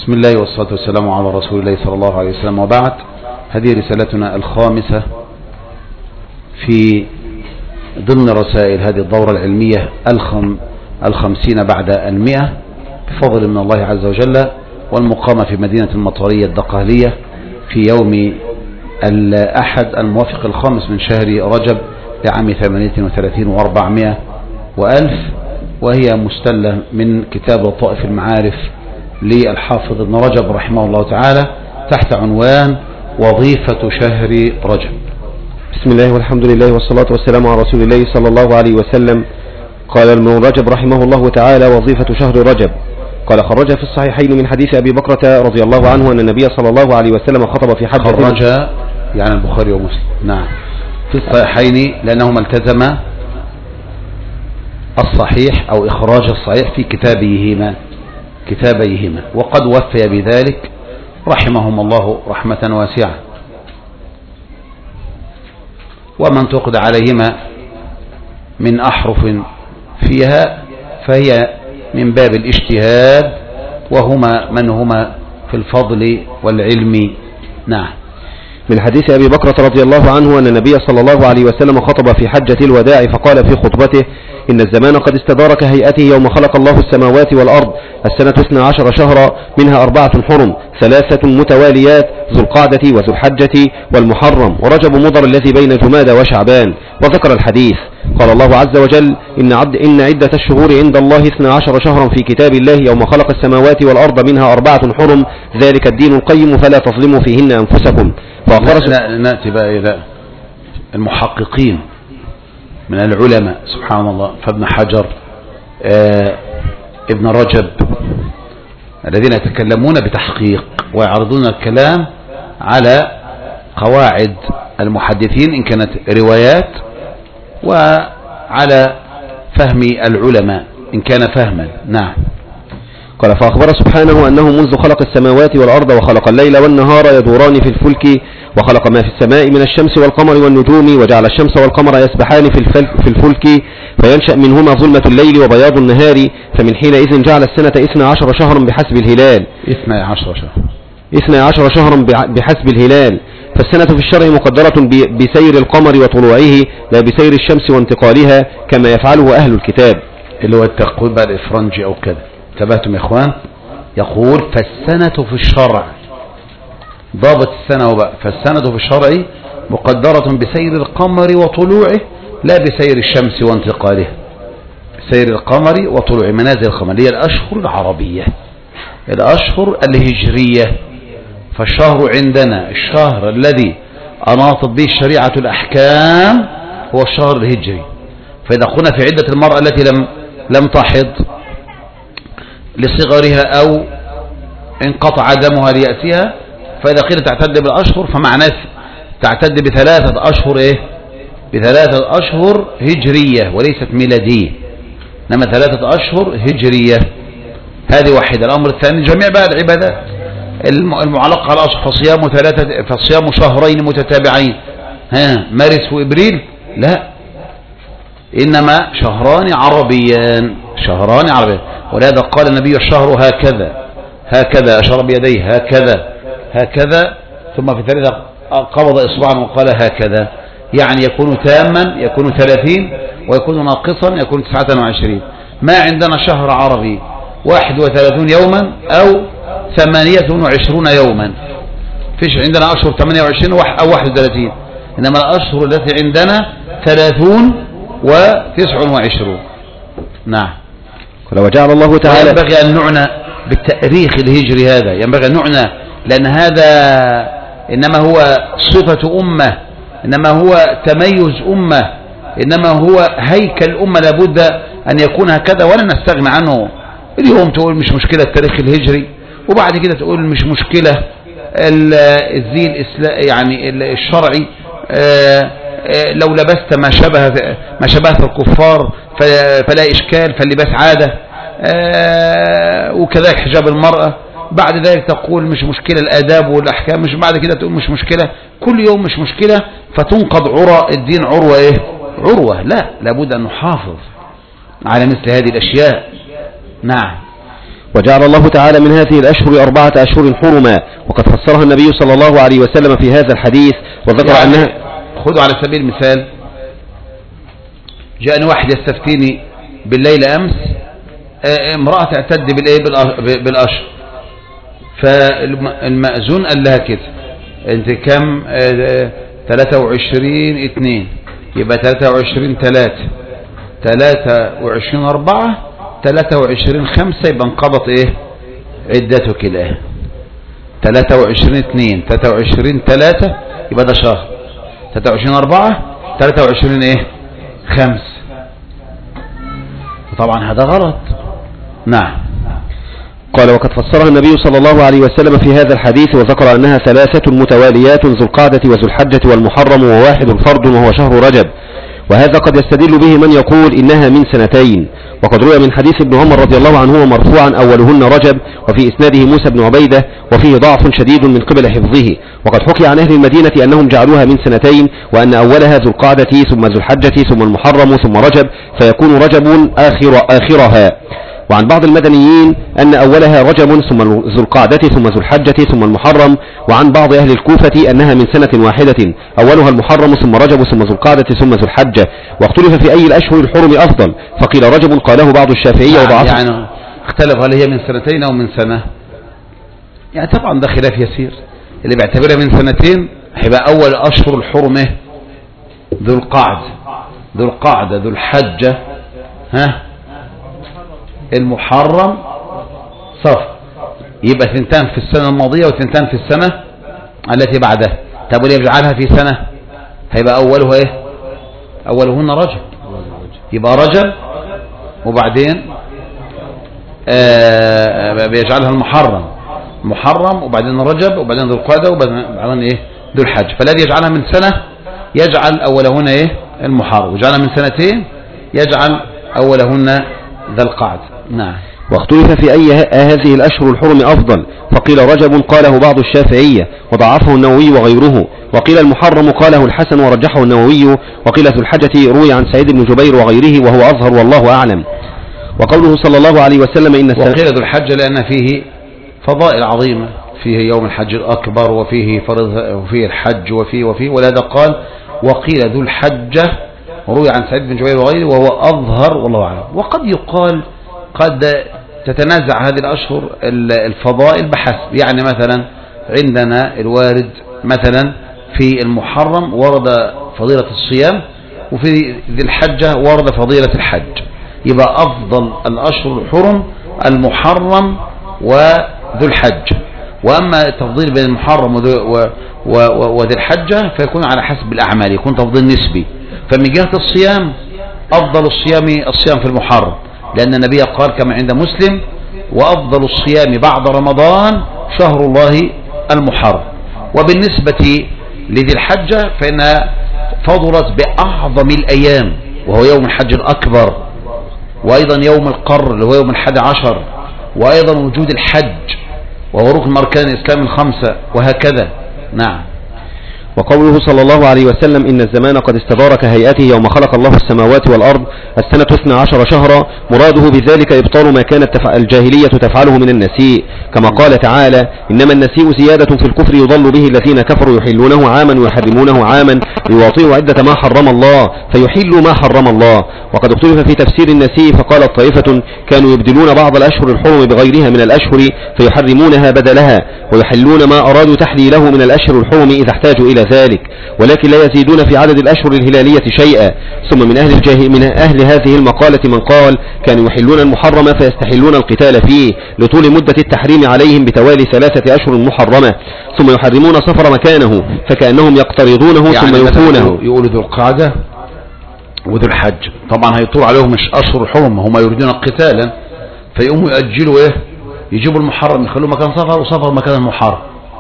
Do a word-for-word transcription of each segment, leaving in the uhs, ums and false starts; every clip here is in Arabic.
بسم الله والصلاة والسلام على رسول الله صلى الله عليه وسلم، وبعد. هذه رسالتنا الخامسة في ضمن رسائل هذه الدورة العلمية الخم الخمسين بعد المئة بفضل من الله عز وجل، والمقامة في مدينة المطرية الدقهلية في يوم الأحد الموافق الخامس من شهر رجب لعام ثمانية وثلاثين وأربعمائة وألف، وهي مستلة من كتاب طائف المعارف للحافظ ابن رجب رحمه الله تعالى تحت عنوان وظيفة شهر رجب. بسم الله والحمد لله والصلاة والسلام على رسول الله صلى الله عليه وسلم. قال ابن رجب رحمه الله تعالى: وظيفة شهر رجب. قال: خرج في الصحيحين من حديث أبي بكرة رضي الله عنه أن النبي صلى الله عليه وسلم خطب في حجة. خرج يعني البخاري ومسلم، نعم، في الصحيحين لأنهما التزم الصحيح أو إخراج الصحيح في كتابيهما كتابيهما وقد وفي بذلك رحمهم الله رحمة واسعة. ومن تقد عليهما من أحرف فيها فهي من باب الاجتهاد، وهما من هما في الفضل والعلم. نعم. من حديث أبي بكرة رضي الله عنه أن النبي صلى الله عليه وسلم خطب في حجة الوداع فقال في خطبته: إن الزمان قد استدار كهيئته يوم خلق الله السماوات والأرض، السنة اثنا عشر شهرا منها أربعة حرم، ثلاثة متواليات، ذو القعدة وذو الحجة والمحرم ورجب مضر الذي بين جمادى وشعبان، وذكر الحديث. قال الله عز وجل: إن, عد إن عدة الشهور عند الله اثنا عشر شهرا في كتاب الله يوم خلق السماوات والأرض منها أربعة حرم، ذلك الدين القيم فلا تظلموا فيهن أنفسكم. لا نأتي بقى إلى المحققين من العلماء سبحان الله، فابن حجر آه ابن رجب، الذين يتكلمون بتحقيق ويعرضون الكلام على قواعد المحدثين إن كانت روايات، وعلى فهم العلماء إن كان فهما. نعم. قال: فأخبر سبحانه أنه منذ خلق السماوات والأرض وخلق الليل والنهار يدوران في الفلك، وخلق ما في السماء من الشمس والقمر والنجوم، وجعل الشمس والقمر يسبحان في الفلك فينشأ منهما ظلمة الليل وبياض النهار، فمن حينئذ جعل السنة اثنا عشر شهرا بحسب الهلال اثنا عشر شهرا اثنا عشر شهرا بحسب الهلال. فالسنة في الشرع مقدرة بسير القمر وطلوعه لا بسير الشمس وانتقالها كما يفعله أهل الكتاب، اللي هو التقويم بقى الإفرنجي أو كذا. انتبهتم يا إخوان؟ يقول فالسنة في الشرع، ضابط السنة بقى، فالسنة في الشرع مقدرة بسير القمر وطلوعه لا بسير الشمس وانتقالها. سير القمر وطلوع منازل القمر هي الأشهر العربية، الأشهر الهجرية. فالشهر عندنا الشهر الذي أناطت به شريعة الأحكام هو الشهر الهجري. فإذا قلنا في عدة المرأة التي لم لم تحض لصغرها أو انقطع دمها ليأسها، فإذا قيل تعتد بالأشهر فمعناه تعتد بثلاثة أشهر إيه؟ بثلاثة أشهر هجرية وليست ميلادية، إنما ثلاثة أشهر هجرية. هذه واحدة. الأمر الثاني جميع بقى العبادات المعلقة على الأشهر، فصيام ثلاثة فصيام شهرين متتابعين، ها مارس وإبريل، لا، إنما شهران عربيان، شهران عربيان. ولهذا قال النبي الشهر هكذا هكذا، أشار بيديه هكذا هكذا، ثم في ثالثة قبض إصبعا وقال هكذا، يعني يكون تاما يكون ثلاثين، ويكون ناقصا يكون تسعة وعشرين. ما عندنا شهر عربي واحد وثلاثون يوما أو ثمانية وعشرون يوما، فيش عندنا أشهر ثمانية وعشرين أو واحد وثلاثين، إنما الأشهر التي عندنا ثلاثون وتسع وعشرون. نعم. وجعل الله تعالى ينبغي أن نعنى بالتاريخ الهجري، هذا ينبغي أن نعنى، لأن هذا إنما هو صفة أمة، إنما هو تميز أمة، إنما هو هيكل أمة، لابد أن يكون هكذا ولا نستغنى عنه. اليوم تقول مش مشكلة التاريخ الهجري، وبعد كده تقول مش مشكلة الزي يعني الشرعي، لو لبست ما شبه ما شبهت الكفار فلا إشكال، فاللباس عادة، وكذلك حجاب المرأة. بعد ذلك تقول مش مشكلة الآداب والأحكام، مش بعد كده تقول مش مشكلة، كل يوم مش مشكلة، فتنقض عروة الدين عروة إيه؟ عروة. لا، لابد أن نحافظ على مثل هذه الأشياء. نعم. وجعل الله تعالى من هذه الأشهر أربعة أشهر حرما، وقد فسرها النبي صلى الله عليه وسلم في هذا الحديث وذكر يعني أنها. خذوا على سبيل المثال، جاءني واحد يستفتيني بالليل أمس، امرأة تعتد بالأشهر، فالمأذون قال لها كده انت كم؟ ثلاثة وعشرين اثنين، يبقى ثلاثة وعشرين ثلاثة، ثلاثة وعشرين أربعة، ثلاثة وعشرين خمسة، يبقى انقضت ايه عدتك الآن. ثلاثة وعشرين اثنين، ثلاثة وعشرين ثلاثة، يبقى ده شهر. ثلاثة وعشرين أربعة، ثلاثة وعشرين ايه خمسة. طبعا هذا غلط. نعم. قال وقد فسرها النبي صلى الله عليه وسلم في هذا الحديث وذكر أنها ثلاثة متواليات، ذو القعدة وذو الحجة والمحرم، وواحد فرد وهو شهر رجب. وهذا قد يستدل به من يقول إنها من سنتين، وقد روى من حديث ابن عمر رضي الله عنه مرفوعا أولهن رجب، وفي إسناده موسى بن عبيدة، وفيه ضعف شديد من قبل حفظه. وقد حكي عن أهل المدينة أنهم جعلوها من سنتين، وأن أولها ذو القعدة ثم ذو الحجة ثم المحرم ثم رجب، فيكون رجب آخر آخرها. وعن بعض المدنيين أن أولها رجب ثم ذو القعدة ثم ذو الحجة ثم المحرم. وعن بعض أهل الكوفة أنها من سنة واحدة، أولها المحرم ثم رجب ثم ذو القعدة ثم ذو الحجة. واختلف في أي الأشهر الحرم أفضل، فقيل رجب قاله بعض الشافعية وضعفه. يعني اختلف هل هي من سنتين أو من سنة، يعني طبعا ده خلاف يسير. اللي بيعتبرها من سنتين هيبقى أول أشهر الحرم ذو القعدة، ذو القعدة ذو الحجة، ها المحرم، صفر، يبقى ثنتان في السنة الماضية وثنتان في السنة التي بعدها. طب واللي يجعلها في سنة هيبقى أولها ايه؟ أولهن رجب، يبقى رجب وبعدين آه بيجعلها المحرم، محرم وبعدين رجب وبعدين ذو القعدة وبعدين ايه ذو الحج. فالذي يجعلها من سنة يجعل أولهن ايه المحرم، ويجعلها من سنتين يجعل أولهن ذا القعدة. نعم. واختلف في أي هذه الأشهر الحرم أفضل، فقيل رجب قاله بعض الشافعية وضعفه النووي وغيره، وقيل المحرم قاله الحسن ورجحه النووي، وقيل ذو الحجة روي عن سعيد بن جبير وغيره وهو أظهر والله أعلم. وقوله صلى الله عليه وسلم إن وقيل ذو الحجة لأن فيه فضائل عظيمة، فيه يوم الحج الأكبر وفيه فرض وفيه الحج وفيه وفيه ولهذا قال وقيل ذو الحجة روي عن سعيد بن جبير وغيره وهو أظهر والله أعلم. وقد يقال قد تتنازع هذه الأشهر الفضائل بحسب، يعني مثلا عندنا الوارد مثلا في المحرم ورد فضيلة الصيام، وفي ذي الحجة ورد فضيلة الحج، يبقى أفضل الأشهر الحرم المحرم وذو الحج. وأما التفضيل بين المحرم وذي الحجة فيكون على حسب الأعمال، يكون تفضيل نسبي. فمن جهة الصيام أفضل الصيام الصيام في المحرم، لأن النبي قال كما عند مسلم وأفضل الصيام بعد رمضان شهر الله المحرم. وبالنسبة لذي الحجة فإنها فضلت بأعظم الأيام وهو يوم الحج الأكبر، وأيضا يوم القر اللي هو يوم الحادي عشر، وأيضا وجود الحج وهو ركن أركان الإسلام الخمسة وهكذا. نعم. وقوله صلى الله عليه وسلم إن الزمان قد استدار كهيئته يوم خلق الله السماوات والأرض السنة اثنا عشر شهرا، مراده بذلك إبطال ما كانت الجاهلية تفعله من النسيء، كما قال تعالى إنما النسيء زيادة في الكفر يضل به الذين كفروا يحلونه عاما ويحرمونه عاما ليواطئوا عدة ما حرم الله فيحلوا ما حرم الله. وقد اختلف في تفسير النسيء، فقالت طائفة كانوا يبدلون بعض الأشهر الحرم بغيرها من الأشهر فيحرمونها بدلها، ويحلون ما أرادوا تحليله من الأشهر الحرم إذا احتاجوا إلى ذلك، ولكن لا يزيدون في عدد الأشهر الهلالية شيئا. ثم من أهل, الجاه... من أهل هذه المقالة من قال كانوا يحلون المحرم فيستحلون القتال فيه لطول مدة التحريم عليهم بتوالي ثلاثة أشهر محرمة، ثم يحرمون صفر مكانه فكأنهم يقترضونه يعني ثم يوفونه. يقولوا ذو القعدة وذو الحج طبعا هيطول عليهم مش أشهر حرم، هم يريدون قتالا فيقوموا يأجلوا إيه يجيبوا المحرم يخلوه مكان صفر وصفر مكان المحرم،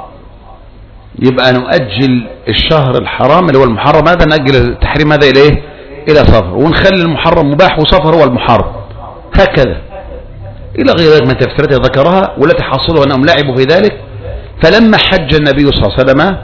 يبقى نؤجل الشهر الحرام اللي هو المحرم هذا نأجل التحريم هذا إلى إيه إلى صفر، ونخلي المحرم مباح وصفر هو المحرم، هكذا إلى غير ذلك من تفسيرات ذكرها والتي حصلوا أنهم لعبوا في ذلك. فلما حج النبي صلى الله عليه وسلم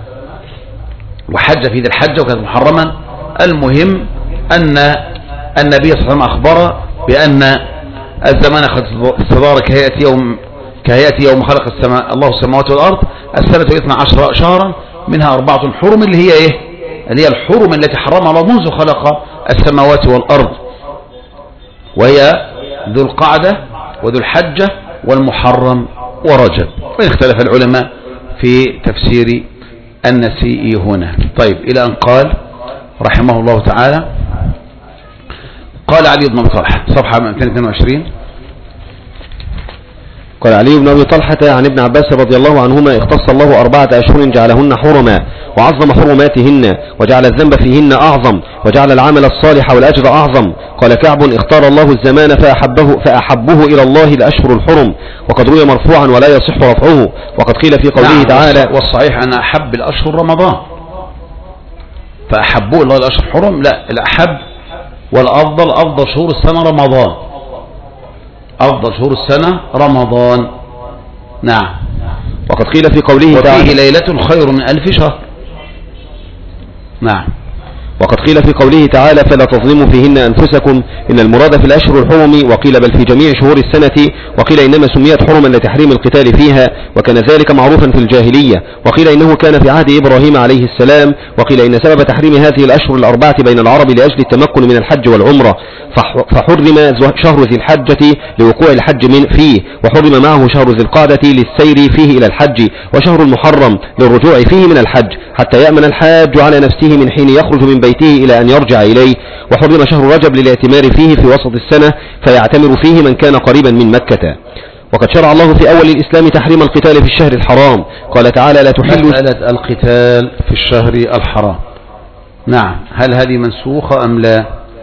وحج في ذي الحجة وكانت محرما، المهم أن النبي صلى الله عليه وسلم أخبر بأن الزمان قد استدار كهيئة يوم كهيئة يوم خلق السماء الله السماوات والأرض. السنة اثنا عشر شهرا منها أربعة حرم، اللي هي إيه؟ اللي هي الحرم التي حرمها الله منذ خلق السماوات والأرض، وهي ذو القعدة وذو الحجة والمحرم ورجب. وإن اختلف العلماء في تفسير النسيء هنا. طيب، إلى أن قال رحمه الله تعالى، قال علي بن أبي طلحة صفحة مئتين واثنين وعشرين، قال علي بن أبي طلحة عن ابن عباس رضي الله عنهما: اختص الله أربعة أشهر جعلهن حرما وعظم حرماتهن وجعل الذنب فيهن أعظم وجعل العمل الصالح والأجر أعظم. قال كعب: اختار الله الزمان فأحبه, فأحبه إلى الله الأشهر الحرم. وقد روي مرفوعا ولا يصح رفعه. وقد قيل في قوله نعم تعالى: والصحيح أن أحب الأشهر رمضان، فأحبه الله الأشهر الحرم، لا، الأحب والأفضل أفضل شهور السنة رمضان، أفضل شهور السنة رمضان. نعم. وقد قيل في قوله تعالى: وفيه ليلة خير من ألف شهر. نعم. وقد قيل في قوله تعالى: فلا تظلموا فيهن أنفسكم، إن المراد في الأشهر الحرم. وقيل بل في جميع شهور السنة. وقيل إنما سميت حرما لتحريم القتال فيها، وكان ذلك معروفا في الجاهلية. وقيل إنه كان في عهد إبراهيم عليه السلام. وقيل إن سبب تحريم هذه الأشهر الأربعة بين العرب لأجل التمكن من الحج والعمرة، فحرم شهر ذي الحجة لوقوع الحج من فيه، وحرم معه شهر ذي القعدة للسير فيه إلى الحج، وشهر المحرم للرجوع فيه من الحج حتى يأمن الحاج على نفسه من حين يخرج من بيته إلى أن يرجع إليه. وحرم شهر رجب للاعتمار فيه في وسط السنة فيعتمر فيه من كان قريبا من مكة. وقد شرع الله في أول الإسلام تحريم القتال في الشهر الحرام. قال تعالى: لا تحل مسألة القتال في الشهر الحرام. نعم. هل هذه منسوخة أم لا؟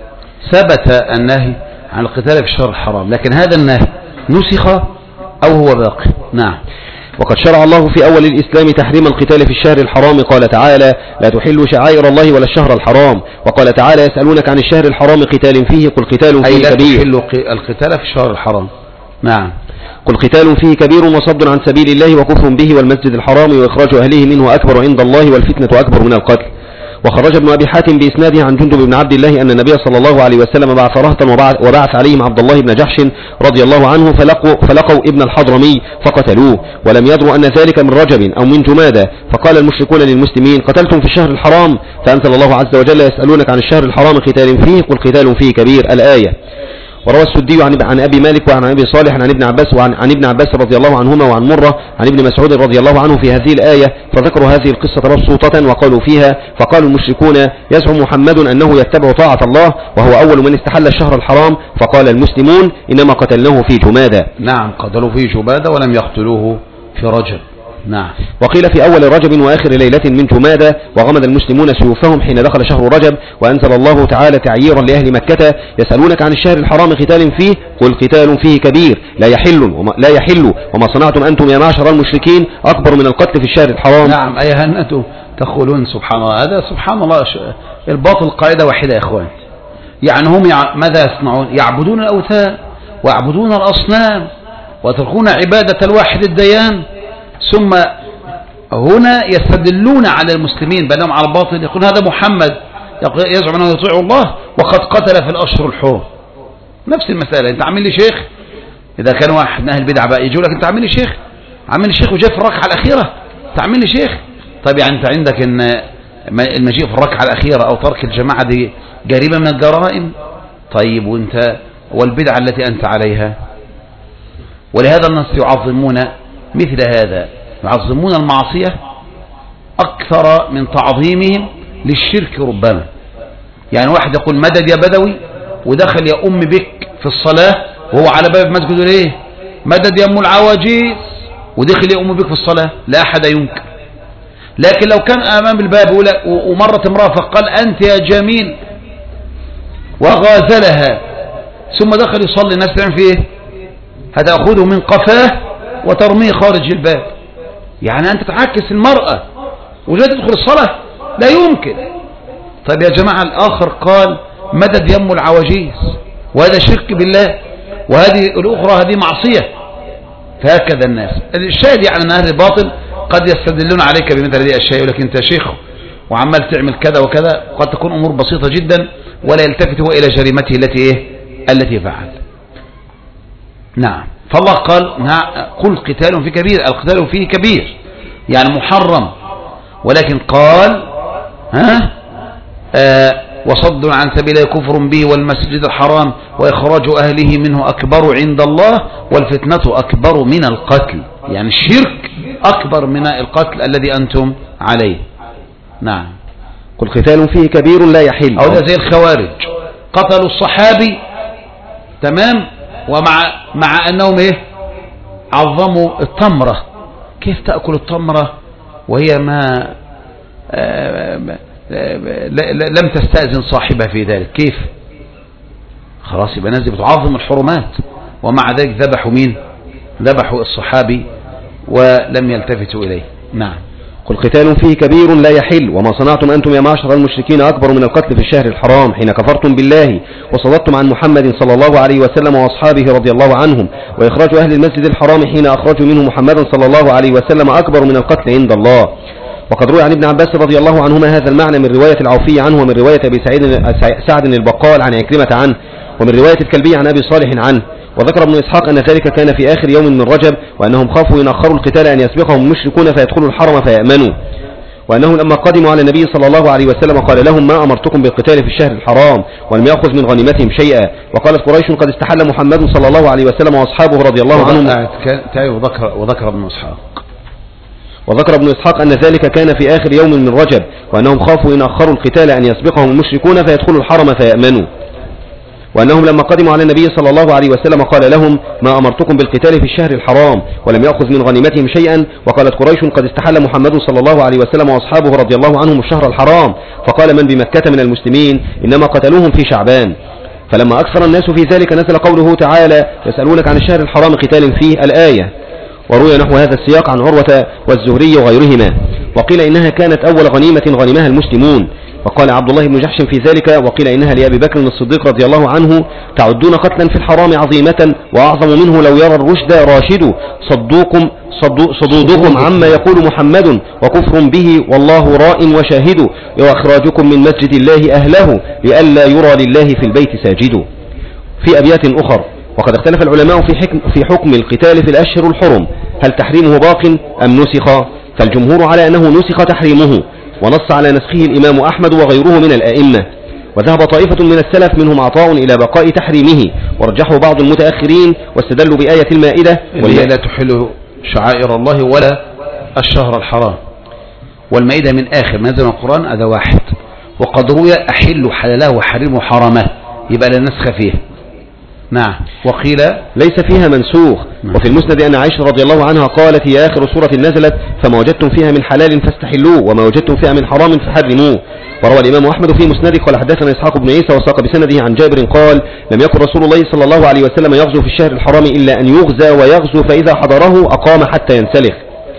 ثبت النهي عن القتال في الشهر الحرام، لكن هذا النهي نسخ أو هو باقي؟ نعم. وقد شرع الله في أول الإسلام تحريم القتال في الشهر الحرام. قال تعالى: لا تحلوا شعائر الله ولا الشهر الحرام. وقال تعالى: يسألونك عن الشهر الحرام قتال فيه قل قتال فيه كبير. أي لا تحلوا القتال في الشهر الحرام. نعم. قل قتال فيه كبير وصد عن سبيل الله وكفر به والمسجد الحرام وإخراج أهله منه أكبر عند الله والفتنة أكبر من القتل. وخرج ابن أبي حاتم بإسناده عن جندب بن عبد الله أن النبي صلى الله عليه وسلم بعث رهطا وبعث عليهم عبد الله بن جحش رضي الله عنه فلقوا, فلقوا ابن الحضرمي فقتلوه، ولم يدروا أن ذلك من رجب أو من جمادة. فقال المشركون للمسلمين: قتلتم في الشهر الحرام؟ فأنزل الله عز وجل: يسألونك عن الشهر الحرام قتال فيه قل قتال فيه كبير، الآية. وروى السدي عن عن أبي مالك وعن أبي صالح عن ابن عباس وعن عن ابن عباس رضي الله عنهما وعن مرة عن ابن مسعود رضي الله عنه في هذه الآية، فذكروا هذه القصة مبسوطة وقالوا فيها: فقالوا المشركون: يزعم محمد أنه يتبع طاعة الله وهو أول من استحل الشهر الحرام. فقال المسلمون: إنما قتلناه في جمادة. نعم، قتلوه في جمادة ولم يقتلوه في رجب. نعم. وقيل في أول رجب وآخر ليلة من جمادة. وغمد المسلمون سيوفهم حين دخل شهر رجب. وأنزل الله تعالى تعييرا لأهل مكة: يسألونك عن الشهر الحرام قتال فيه قل قتال فيه كبير لا يحل وما, لا يحل وما صنعتم أنتم يا معشر المشركين أكبر من القتل في الشهر الحرام. نعم. أيها أنتم تقولون سبحان الله، هذا سبحان الله الباطل قاعدة واحدة يا إخوان. يعني هم ماذا يصنعون؟ يعبدون الأوثان ويعبدون الأصنام ويتركون عبادة الواحد الديان، ثم هنا يستدلون على المسلمين بأنهم على الباطل. يقول هذا محمد يزعم أنه يطيع الله وقد قتل في الأشهر الحرم. نفس المسألة. أنت عامل لي شيخ، إذا كان واحد من أهل البدع بقى يجوا لك: أنت عامل لي شيخ، عامل لي شيخ وجاء في الركعة الأخيرة، أنت عامل لي شيخ. طيب يعني أنت عندك إن المجيء في الركعة الأخيرة أو ترك الجماعة دي جريمة من الجرائم؟ طيب وأنت والبدعة التي أنت عليها. ولهذا الناس يعظمون مثل هذا، يعظمون المعصية أكثر من تعظيمهم للشرك ربما. يعني واحد يقول: مدد يا بدوي، ودخل يا أم بك في الصلاة وهو على باب المسجد يقول: إيه مدد يا أم العواجيز، ودخل يا أم بك في الصلاة، لا أحد ينكر. لكن لو كان أمام الباب ومرت امرأة فقال: أنت يا جميل، وغازلها، ثم دخل يصلي، الناس تعمل فيه إيه؟ هتأخذه من قفاه وترميه خارج الباب. يعني أنت تعكس المرأة وجاء تدخل الصلاة، لا يمكن. طيب يا جماعة، الآخر قال: مدد يم العواجيز، وهذا شرك بالله، وهذه الأخرى هذه معصية. فهكذا الناس. الشاهد يعني أن أهل الباطل قد يستدلون عليك بمثل هذه الأشياء، يقول لك: أنت شيخ وعمال تعمل كذا وكذا، قد تكون أمور بسيطة جدا ولا يلتفت هو إلى جريمته التي إيه التي فعل. نعم. فالله قال قل قتال في كبير، القتال فيه كبير يعني محرم، ولكن قال ها آه وصد عن سبيله كفر به والمسجد الحرام وإخراج أهله منه أكبر عند الله والفتنة أكبر من القتل، يعني الشرك أكبر من القتل الذي أنتم عليه. نعم. قل قتال فيه كبير لا يحل، أو ده زي الخوارج قتلوا الصحابي تمام، ومع مع أنهم إيه عظموا التمرة. كيف تأكل التمرة وهي ما آه لم تستأذن صاحبها في ذلك؟ كيف؟ خلاص يبقى ناس بتعظم الحرمات، ومع ذلك ذبحوا مين؟ ذبحوا الصحابي ولم يلتفتوا إليه. نعم. قل قتال فيه كبير لا يحل وما صنعتم أنتم يا معشر المشركين أكبر من القتل في الشهر الحرام حين كفرتم بالله وصددتم عن محمد صلى الله عليه وسلم وأصحابه رضي الله عنهم، وإخراج أهل المسجد الحرام حين أخرجوا منه محمدا صلى الله عليه وسلم أكبر من القتل عند الله. وقد روي عن ابن عباس رضي الله عنهما هذا المعنى من رواية العوفي عنه، ومن رواية أبي سعيد سعد البقال عن عكرمة عنه، ومن رواية الكلبي عن أبي صالح عنه. وذكر ابن إسحاق أن ذلك كان في آخر يوم من رجب، وأنهم خافوا إن أخروا القتال أن يسبقهم المشركون فيدخلوا الحرم فيأمنوا، وأنه لما قدموا على النبي صلى الله عليه وسلم قال لهم ما أمرتكم بالقتال في الشهر الحرام ولم يأخذ من غنيمتهم شيئا. وقالت قريش قد استحل محمد صلى الله عليه وسلم وأصحابه رضي الله عنهم. وذكر, وذكر ابن إسحاق وذكر ابن إسحاق أن ذلك كان في آخر يوم من رجب، وأنهم خافوا إن أخروا القتال أن يسبقهم المشركون فيدخلوا الحرم فيأمنوا، وأنهم لما قدموا على النبي صلى الله عليه وسلم قال لهم ما أمرتكم بالقتال في الشهر الحرام ولم يأخذ من غنيمتهم شيئا. وقالت قريش قد استحل محمد صلى الله عليه وسلم وأصحابه رضي الله عنهم الشهر الحرام، فقال من بمكة من المسلمين إنما قتلوهم في شعبان. فلما أكثر الناس في ذلك نزل قوله تعالى يسألونك عن الشهر الحرام قتال فيه الآية. وروي نحو هذا السياق عن عروة والزهري وغيرهما. وقيل إنها كانت أول غنيمة غنمها المسلمون، وقال عبد الله بن جحش في ذلك وقيل إنها لأبي بكر الصديق رضي الله عنه تعدون قتلا في الحرام عظيمة وأعظم منه لو يرى الرشد راشد صدوكم صدو صدودكم عما يقول محمد وكفر به والله راء وشاهد وإخراجكم من مسجد الله أهله لئلا يرى لله في البيت ساجد. في أبيات أخر وقد اختلف العلماء في حكم, في حكم القتال في الأشهر الحرم، هل تحريمه باق أم نسخ؟ فالجمهور على أنه نسخ تحريمه، ونص على نسخه الإمام أحمد وغيره من الآئمة. وذهب طائفة من السلف منهم عطاء إلى بقاء تحريمه، ورجحه بعض المتأخرين واستدلوا بآية المائدة واللي لا تحل شعائر الله ولا الشهر الحرام، والمائدة من آخر ما نزل القرآن هذا واحد. وقد روي أحل حلله وحرمه حرمه، يبقى لا نسخ فيه. نعم. وقيل ليس فيها منسوخ. نعم. وفي المسند أن عائشة رضي الله عنها قالت هي آخر سورة نزلت فما وجدتم فيها من حلال فاستحلوه وما وجدتم فيها من حرام فحرموه. وروى الإمام أحمد في مسنده قال حدثنا إسحاق بن عيسى وساق بسنده عن جابر قال لم يكن رسول الله صلى الله عليه وسلم يغزو في الشهر الحرام إلا أن يغزى ويغزو فإذا حضره أقام حتى ينسلخ.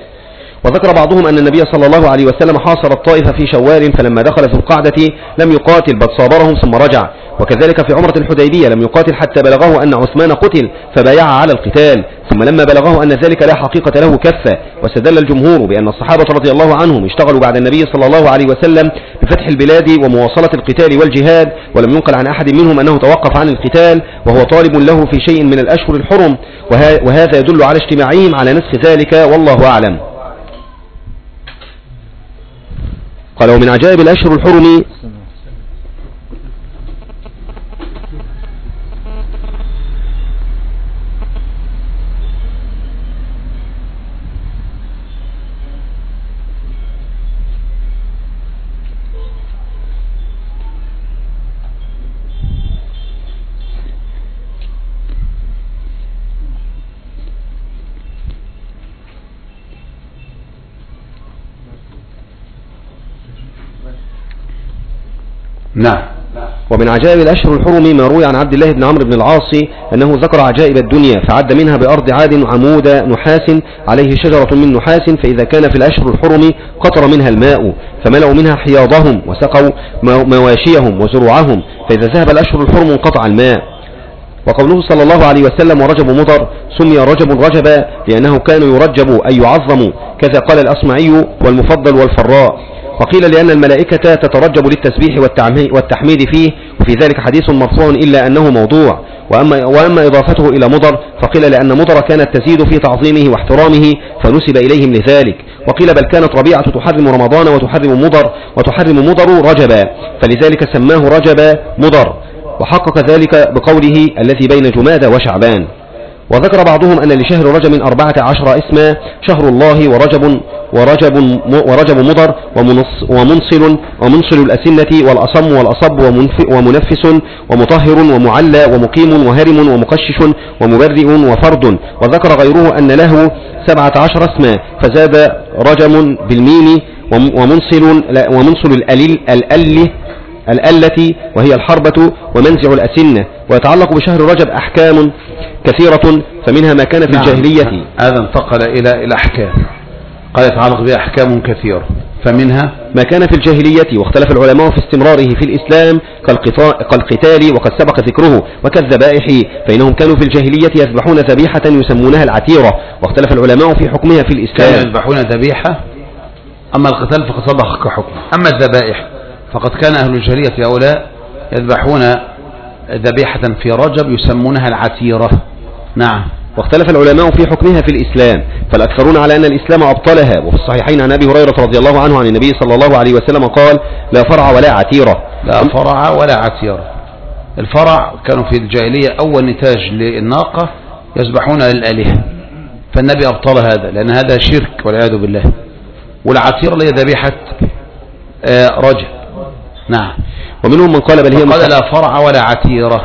وذكر بعضهم أن النبي صلى الله عليه وسلم حاصر الطائف في شوال فلما دخل في القعدة لم يقاتل بل صابرهم ثم رجع. وكذلك في عمرة الحديبية لم يقاتل حتى بلغه أن عثمان قتل فبايع على القتال، ثم لما بلغه أن ذلك لا حقيقة له كف. واستدل الجمهور بأن الصحابة رضي الله عنهم اشتغلوا بعد النبي صلى الله عليه وسلم بفتح البلاد ومواصلة القتال والجهاد، ولم ينقل عن أحد منهم أنه توقف عن القتال وهو طالب له في شيء من الأشهر الحرم، وهذا يدل على اجتماعهم على نسخ ذلك والله أعلم. قال ومن عجائب الأشهر الحرم نعم. ومن عجائب الأشهر الحرم ما روي عن عبد الله بن عمرو بن العاص أنه ذكر عجائب الدنيا فعد منها بأرض عاد عمود نحاس عليه شجرة من نحاس، فإذا كان في الأشهر الحرم قطر منها الماء فملأوا منها حياضهم وسقوا مواشيهم وزروعهم، فإذا ذهب الأشهر الحرم انقطع الماء. وقوله صلى الله عليه وسلم ورجب مضر سمي رجب رجبا لأنه كان يرجب أي يعظم، كذا قال الأصمعي والمفضل والفراء. وقيل لأن الملائكة تترجب للتسبيح والتحميد فيه، وفي ذلك حديث مرفوع إلا أنه موضوع. وأما, وأما إضافته إلى مضر فقيل لأن مضر كانت تزيد في تعظيمه واحترامه فنسب إليهم لذلك. وقيل بل كانت ربيعة تحرم رمضان وتحرم مضر وتحرم مضر رجبا، فلذلك سماه رجب مضر، وحقق ذلك بقوله الذي بين جمادى وشعبان. وذكر بعضهم أن لشهر رجب أربعة عشر اسما: شهر الله ورجب ورجب ورجب مضر ومنصل ومنصل الأسنة والأصم والأصب ومنفس ومطهر ومعلى ومقيم وهرم ومقشش ومبرئ وفرد. وذكر غيره أن له سبعة عشر اسما، فزاد رجم بالميم ومنصل ومنصل الألل الأل الألة وهي الحربة ومنزع الأسنة. ويتعلق بشهر رجب أحكام كثيرة، فمنها ما كان في نعم. الجاهلية. هذا انتقل إلى إلى أحكام، قال يتعلق بها أحكام كثيرة، فمنها ما كان في الجاهلية، واختلف العلماء في استمراره في الإسلام كالقتال وقد سبق ذكره، وكالذبائح، فإنهم كانوا في الجاهلية يذبحون ذبيحة يسمونها العتيرة، واختلف العلماء في حكمها في الإسلام. كانوا يذبحون ذبيحة، أما القتال فقد سبق كحكم. أما الذبائح فقد كان أهل الجاهلية هؤلاء يذبحون ذبيحة في رجب يسمونها العتيرة. نعم. واختلف العلماء في حكمها في الإسلام، فالأكثرون على أن الإسلام أبطلها. وفي الصحيحين عن أبي هريرة رضي الله عنه عن النبي صلى الله عليه وسلم قال: لا فرع ولا عتيرة. لا فرع ولا عتيرة. الفرع كانوا في الجاهلية أول نتاج للناقة يذبحون للآلهة، فالنبي أبطل هذا لأن هذا شرك والعياذ بالله. والعتيرة اللي هي ذبيحة رجب. نعم. ومنهم من قال بل هي قال لا فرع ولا عتيرة،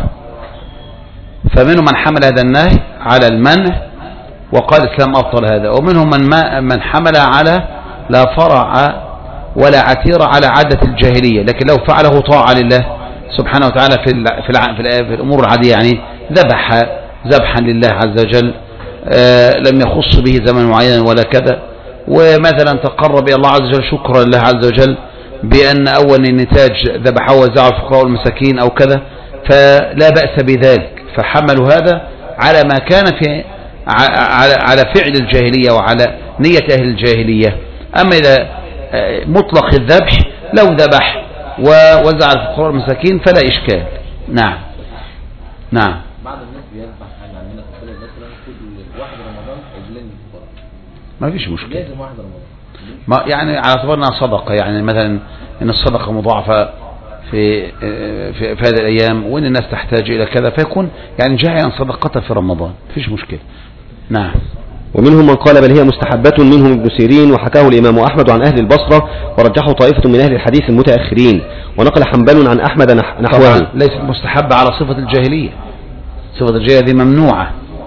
فمنهم من حمل هذا النهي على المنع وقال الإسلام أبطل هذا، ومنهم من من حمل على لا فرع ولا عتيرة على عادة الجاهلية، لكن لو فعله طاعة لله سبحانه وتعالى في في في الأمور العادية، يعني ذبح ذبحا لله عز وجل، آه لم يخص به زمن معين ولا كذا، ومثلا تقرب إلى الله عز وجل شكرا لله عز وجل بأن أول النتاج ذبحه وزعه الفقراء والمساكين أو كذا، فلا بأس بذلك، فحملوا هذا على ما كان في على فعل الجاهلية وعلى نية أهل الجاهلية. أما إذا مطلق الذبح لو ذبح ووزع الفقراء والمساكين فلا إشكال. نعم. نعم. بعض الناس بيذبح عندنا في البلد مثلا كل واحد رمضان عجلين الفقراء، ما فيش مشكلة، لازم واحد رمضان، ما يعني على اعتبار انها صدقة، يعني مثلا ان الصدقة مضاعفة في في, في هذه الايام، وان الناس تحتاج الى كذا، فيكون يعني جاعلا صدقة في رمضان، فيش مشكلة. نعم. ومنهم من قال بل هي مستحبة، منهم ابن سيرين، وحكاه الإمام أحمد عن أهل البصرة، ورجحه طائفة من أهل الحديث المتأخرين، ونقل حنبل عن أحمد نحوه. ليست مستحبة على صفة الجاهلية، صفة الجاهلية دي ممنوعة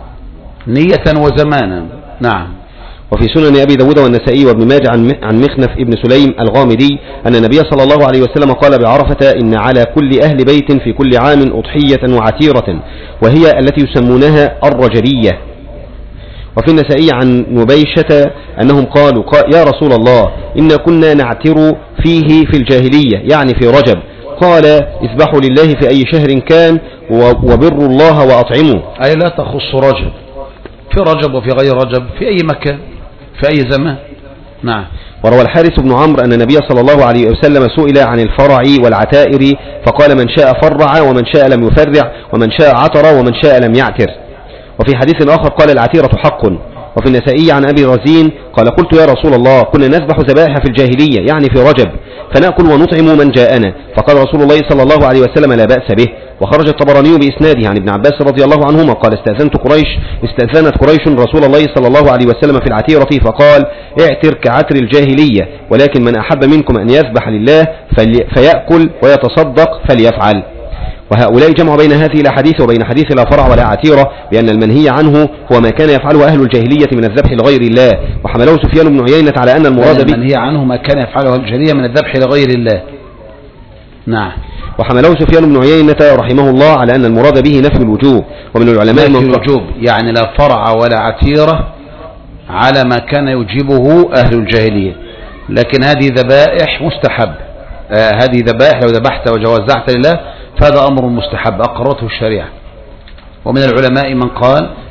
نية وزمانا. نعم. وفي سنن أبي داود والنسائي وابن ماجه عن مخنف ابن سليم الغامدي أن النبي صلى الله عليه وسلم قال بعرفة: إن على كل أهل بيت في كل عام أضحية وعتيرة، وهي التي يسمونها الرجبية. وفي النسائي عن نبيشة أنهم قالوا: يا رسول الله، إن كنا نعتر فيه في الجاهلية، يعني في رجب. قال: اذبحوا لله في أي شهر كان، وبروا الله وأطعموا. أي لا تخص رجب، في رجب وفي غير رجب، في أي مكان في أي زمان. نعم. وروى الحارث بن عمرو أن النبي صلى الله عليه وسلم سئل عن الفرع والعتائر فقال: من شاء فرع ومن شاء لم يفرع، ومن شاء عتر ومن شاء لم يعتر. وفي حديث آخر قال: العتيرة حق. وفي النسائي عن أبي رزين قال: قلت يا رسول الله، كنا نذبح ذبائح في الجاهلية، يعني في رجب، فنأكل ونطعم من جاءنا، فقال رسول الله صلى الله عليه وسلم: لا بأس به. وخرج الطبراني بإسناده عن ابن عباس رضي الله عنهما قال: استأذنت قريش استأذنت قريش رسول الله صلى الله عليه وسلم في العتيرة، فقال: اعتر كعتر الجاهلية، ولكن من أحب منكم أن يذبح لله فيأكل ويتصدق فليفعل. وهؤلاء جمعوا بين هذه الأحاديث وبين حديث لا فرع ولا عتيرة، بأن المنهي عنه هو ما كان يفعله أهل الجاهلية من الذبح لغير الله. وحمله سفيان بن عيينة على أن المراد به المنهي عنه ما كان يفعله أهل الجاهلية من الذبح لغير الله. نعم. وحمله سفيان بن عيينة رحمه الله على أن المراد به نفي الوجوب. ومن العلماء نفي الوجوب يعني لا فرع ولا عتيرة على ما كان يجيبه أهل الجاهلية، لكن هذه ذبائح مستحب. آه هذه ذبائح لو ذبحت وجوزعت لله فهذا أمر مستحب أقرته الشريعة. ومن العلماء من قال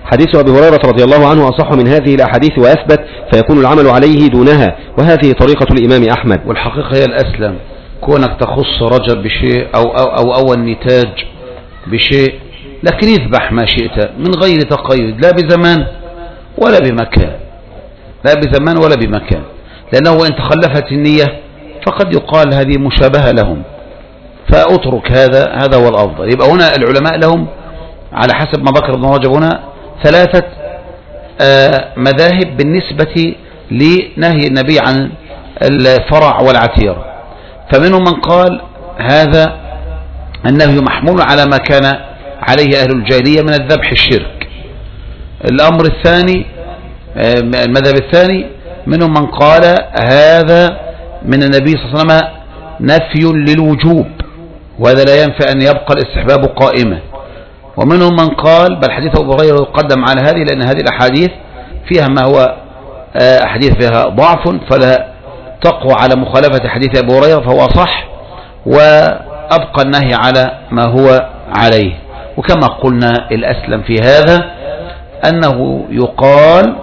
حديث أبي هريرة رضي الله عنه أصح من هذه الأحاديث وأثبت، فيكون العمل عليه دونها، وهذه طريقة الإمام أحمد. والحقيقة هي الأسلم، كونك تخص رجب بشيء أو أو أو, أو النتاج بشيء، لكن يذبح ما شئت من غير تقيد، لا بزمان ولا بمكان، لا بزمان ولا بمكان، لأنه إن تخلفت النية فقد يقال هذه مشابهة لهم، فأترك هذا، هذا هو الأفضل. يبقى هنا العلماء لهم على حسب ما ذكر ابن رجب هنا ثلاثة آه مذاهب بالنسبة لنهي النبي عن الفرع والعتير. فمنهم من قال هذا النهي محمول على ما كان عليه أهل الجاهلية من الذبح الشرك. الأمر الثاني آه المذهب الثاني منهم من قال هذا من النبي صلى الله عليه وسلم نفي للوجوب، وهذا لا ينفع أن يبقى الاستحباب قائمة. ومنهم من قال بل حديث أبو هريرة يقدم على هذه، لأن هذه الأحاديث فيها ما هو أحاديث فيها ضعف، فلا تقوى على مخالفة حديث أبو هريرة فهو صح، وأبقى النهي على ما هو عليه. وكما قلنا الأسلم في هذا أنه يقال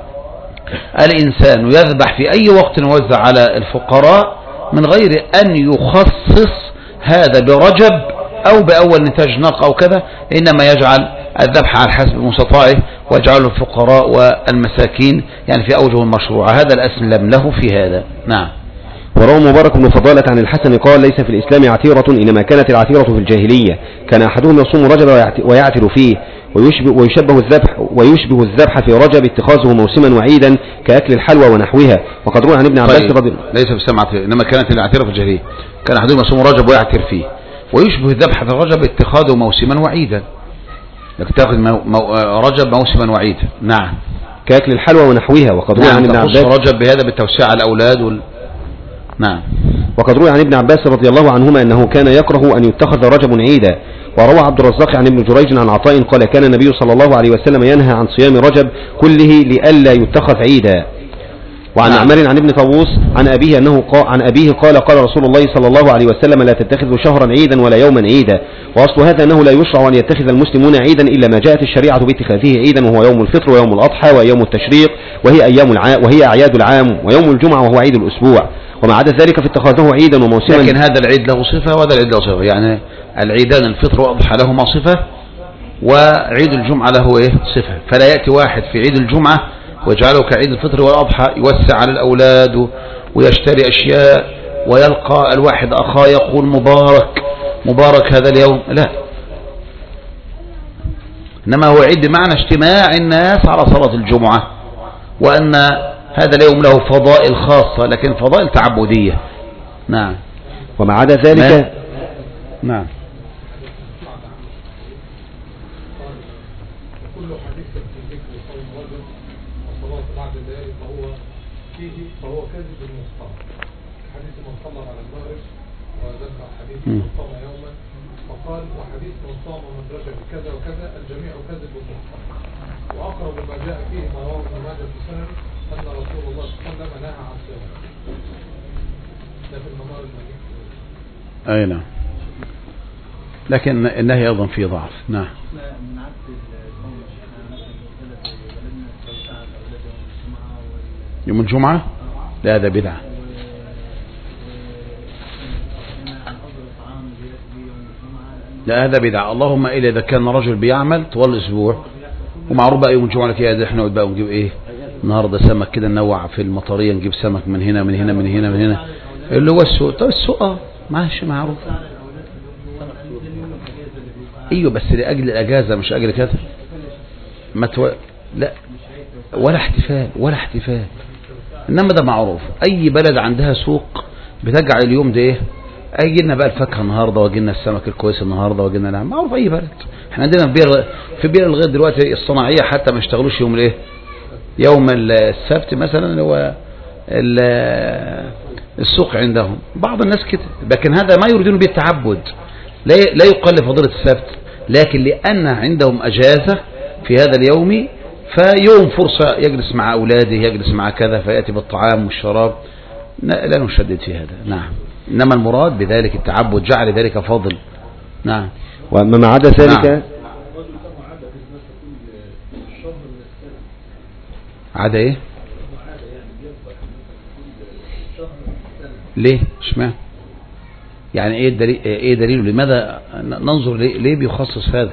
الإنسان يذبح في أي وقت ووزع على الفقراء من غير أن يخصص هذا برجب أو بأول نتاج ناقة أو كذا، إنما يجعل الذبح على حسب مستطاعه ويجعله الفقراء والمساكين يعني في أوجه المشروع. هذا الأسلم له في هذا. نعم. وروى مبارك بن فضالة عن الحسن قال ليس في الإسلام عتيرة، إنما كانت العتيرة في الجاهلية، كان أحدهم يصوم رجب ويعتر فيه، ويشبه, ويشبه الذبح ويشبه الذبح في رجب اتخاذه موسما وعيدا كأكل الحلوى ونحوها. وقد روى عن ابن عباس رضي الله عنه ليس في الإسلام عتيرة، إنما كانت العتيرة في الجاهلية، كان أحدهم يصوم رجب ويعتر فيه، ويشبه الذبح في رجب اتخاذه موسما وعيدا، يتخذ مو... رجب موسما وعيدا. نعم. كأكل الحلوى ونحوها. وقد روى نعم عن ابن عباس رجب بهذا بالتوسيع على الأولاد وال... نعم. وقد روى عن ابن عباس رضي الله عنهما أنه كان يكره أن يتخذ رجب عيدا. وروى عبد الرزاق عن ابن جريج عن عطاء قال كان النبي صلى الله عليه وسلم ينهى عن صيام رجب كله لئلا يتخذ عيدا. وعن نعم. عمر عن ابن طاووس عن أبيه أنه قال عن أبيه قال قال رسول الله صلى الله عليه وسلم لا تتخذوا شهرا عيدا ولا يوما عيدا. وأصل هذا أنه لا يشرع أن يتخذ المسلمون عيدا إلا ما جاءت الشريعة باتخاذه عيدا، وهو يوم الفطر ويوم الأضحى ويوم التشريق وهي أيام الع... وهي أعياد العام، ويوم الجمعة وهو عيد الأسبوع، وما عدا ذلك فاتخاذه عيدا وموسما. لكن هذا العيد له صفة وهذا العيد له صفة، يعني العيدان الفطر والأضحى لهما صفة، وعيد الجمعة له إيه صفة. فلا يأتي واحد في عيد الجمعة ويجعله كعيد الفطر والأضحى يوسع على الأولاد ويشتري أشياء ويلقى الواحد أخاه يقول مبارك مبارك هذا اليوم، لا، إنما هو عيد بمعنى اجتماع الناس على صلاة الجمعة، وأن هذا اليوم له فضائل خاصة لكن فضائل تعبدية. نعم. وما عدا ذلك. نعم. فهو كذب المصطلح. حديث من صلى على المغرب وذكر حديث من صام يوما فقال وحديث من صام من رجب كذا وكذا الجميع كذب المصطلح. واقرب ما جاء فيه ما رواه ابن ماجه في سنن ان رسول الله صلى الله عليه وسلم نهى عن صيام. ده في المنار المجيد. اي نعم. لكن النهي ايضا فيه ضعف. نعم. يوم الجمعة لا هذا بدعة. لا هذا بدعة، اللهم إلا إذا كان رجل بيعمل طوال الأسبوع ومعروف بقى يوم الجمعة كده احنا بقى نجيب إيه النهاردة سمك كده ننوع في المطرية، نجيب سمك من هنا من هنا من هنا من هنا اللي هو السوق. طب السوق اه ماشي معروف. ايوه بس لأجل الأجازة مش أجل كده ما تو... لا ولا احتفال ولا احتفال، إنما ده معروف. أي بلد عندها سوق بتجعل اليوم ده إيه، أجي لنا بقى الفاكهة النهاردة واجي لنا السمك الكويس النهاردة واجي لنا، نعم معروف أي بلد. إحنا عندنا في بير في بير لغاية دلوقتي الصناعية حتى ما اشتغلوش يوم الإيه، يوم السبت مثلا اللي هو السوق عندهم. بعض الناس كده، لكن هذا ما يريدون به التعبد، لا لا يقل فضيلة السبت، لكن لأن عندهم أجازة في هذا اليوم فيوم فرصة يجلس مع أولاده يجلس مع كذا فيأتي بالطعام والشراب، لا نشدد في هذا. نعم. إنما المراد بذلك التعبد، جعل ذلك فضل. نعم. وما عدا ذلك. نعم. عادة ايه؟ ليه؟ اشمعنى؟ يعني ايه الدليل؟ ايه دليله؟ لماذا ننظر ليه, ليه بيخصص هذا؟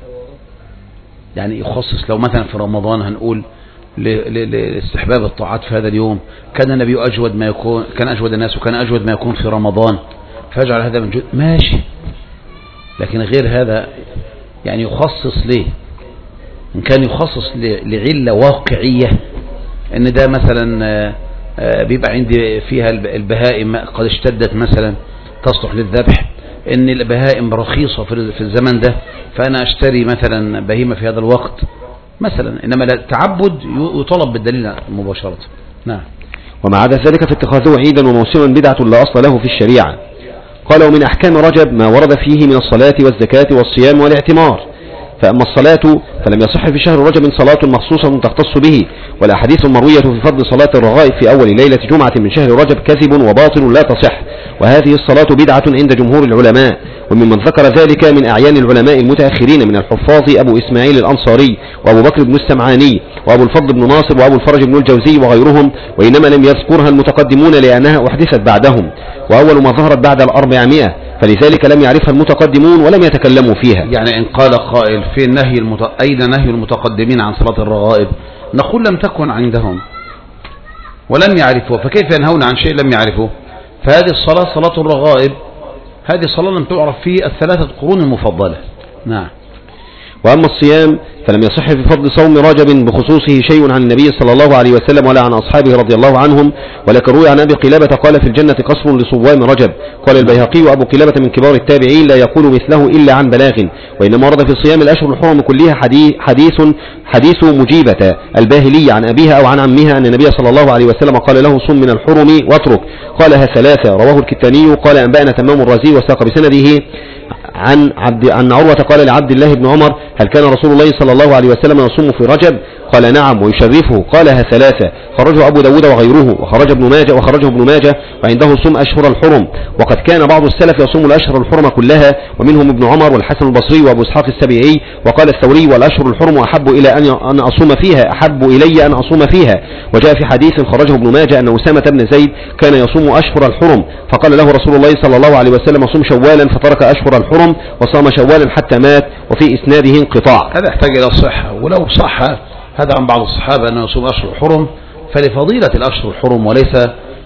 يعني يخصص لو مثلا في رمضان هنقول لاستحباب الطاعات في هذا اليوم، كان النبي أجود ما يكون، كان أجود الناس وكان أجود ما يكون في رمضان، فيجعل هذا من جد ماشي. لكن غير هذا يعني يخصص ليه؟ إن كان يخصص لعلة واقعية إن ده مثلا بيبقى عندي فيها البهائم قد اشتدت مثلا تصلح للذبح، إن البهائم رخيصة في الزمن ده فأنا أشتري مثلا بهيمة في هذا الوقت مثلا، إنما التعبد يطلب بالدليل مباشرة. نعم. ومع عدا ذلك فاتخاذه عيدا وموسما بدعة لا أصل له في الشريعة. قال ومن أحكام رجب ما ورد فيه من الصلاة والزكاة والصيام والاعتمار. فأما الصلاة فلم يصح في شهر رجب صلاة مخصوصة تختص به، والأحاديث المروية في فضل صلاة الرغائب في أول ليلة جمعة من شهر رجب كذب وباطل لا تصح، وهذه الصلاة بدعة عند جمهور العلماء. وممن ذكر ذلك من أعيان العلماء المتأخرين من الحفاظ أبو إسماعيل الأنصاري وأبو بكر بن السمعاني وأبو الفضل بن ناصر وأبو الفرج بن الجوزي وغيرهم، وإنما لم يذكرها المتقدمون لأنها أحدثت بعدهم، وأول ما ظهرت بعد الأربعمائة، فلذلك لم يعرفها المتقدمون ولم يتكلموا فيها. يعني إن قال قائل في النهي المت... أين نهي المتقدمين عن صلاة الرغائب؟ نقول لم تكن عندهم ولم يعرفوه، فكيف ينهون عن شيء لم يعرفوه؟ فهذه الصلاة صلاة الرغائب، هذه الصلاة لم تعرف في الثلاثة قرون المفضلة. نعم. وأما الصيام فلم يصح في فضل صوم رجب بخصوصه شيء عن النبي صلى الله عليه وسلم ولا عن أصحابه رضي الله عنهم، ولكن روي عن أبي قلابة قال في الجنة قصر لصوام رجب. قال البيهقي وأبو قلابة من كبار التابعين لا يقول مثله إلا عن بلاغ، وإنما ورد في صيام الأشهر الحرم كلها حديث حديث مجيبة الباهلية عن أبيها أو عن عمها أن النبي صلى الله عليه وسلم قال له صم من الحرم واترك، قالها ثلاثة. رواه الكتاني. قال أنبأنا تمام الرازي وساق بسنده عن عبد عن عروة قال لعبد الله بن عمر هل كان رسول الله صلى الله عليه وسلم يصوم في رجب؟ قال نعم ويشرفه، قالها ثلاثة. خرجه أبو داود وغيره، وخرج ابن ماجه وخرجه ابن ماجه وعنده صوم أشهر الحرم. وقد كان بعض السلف يصوم الأشهر الحرم كلها، ومنهم ابن عمر والحسن البصري وأبو إسحاق السبيعي. وقال الثوري والأشهر الحرم أحب إلى أن أصوم فيها أحب إلي أن أصوم فيها. وجاء في حديث خرجه ابن ماجه أن أسامة بن زيد كان يصوم أشهر الحرم، فقال له رسول الله صلى الله عليه وسلم صم شوالا، فترك أشهر الحرم وصام شوالا حتى مات، وفي إسناده انقطاع. هذا يحتاج إلى الصحة، ولو صح هذا عن بعض الصحابة أنه يصوم أشهر الحرم فلفضيلة الأشهر الحرم وليس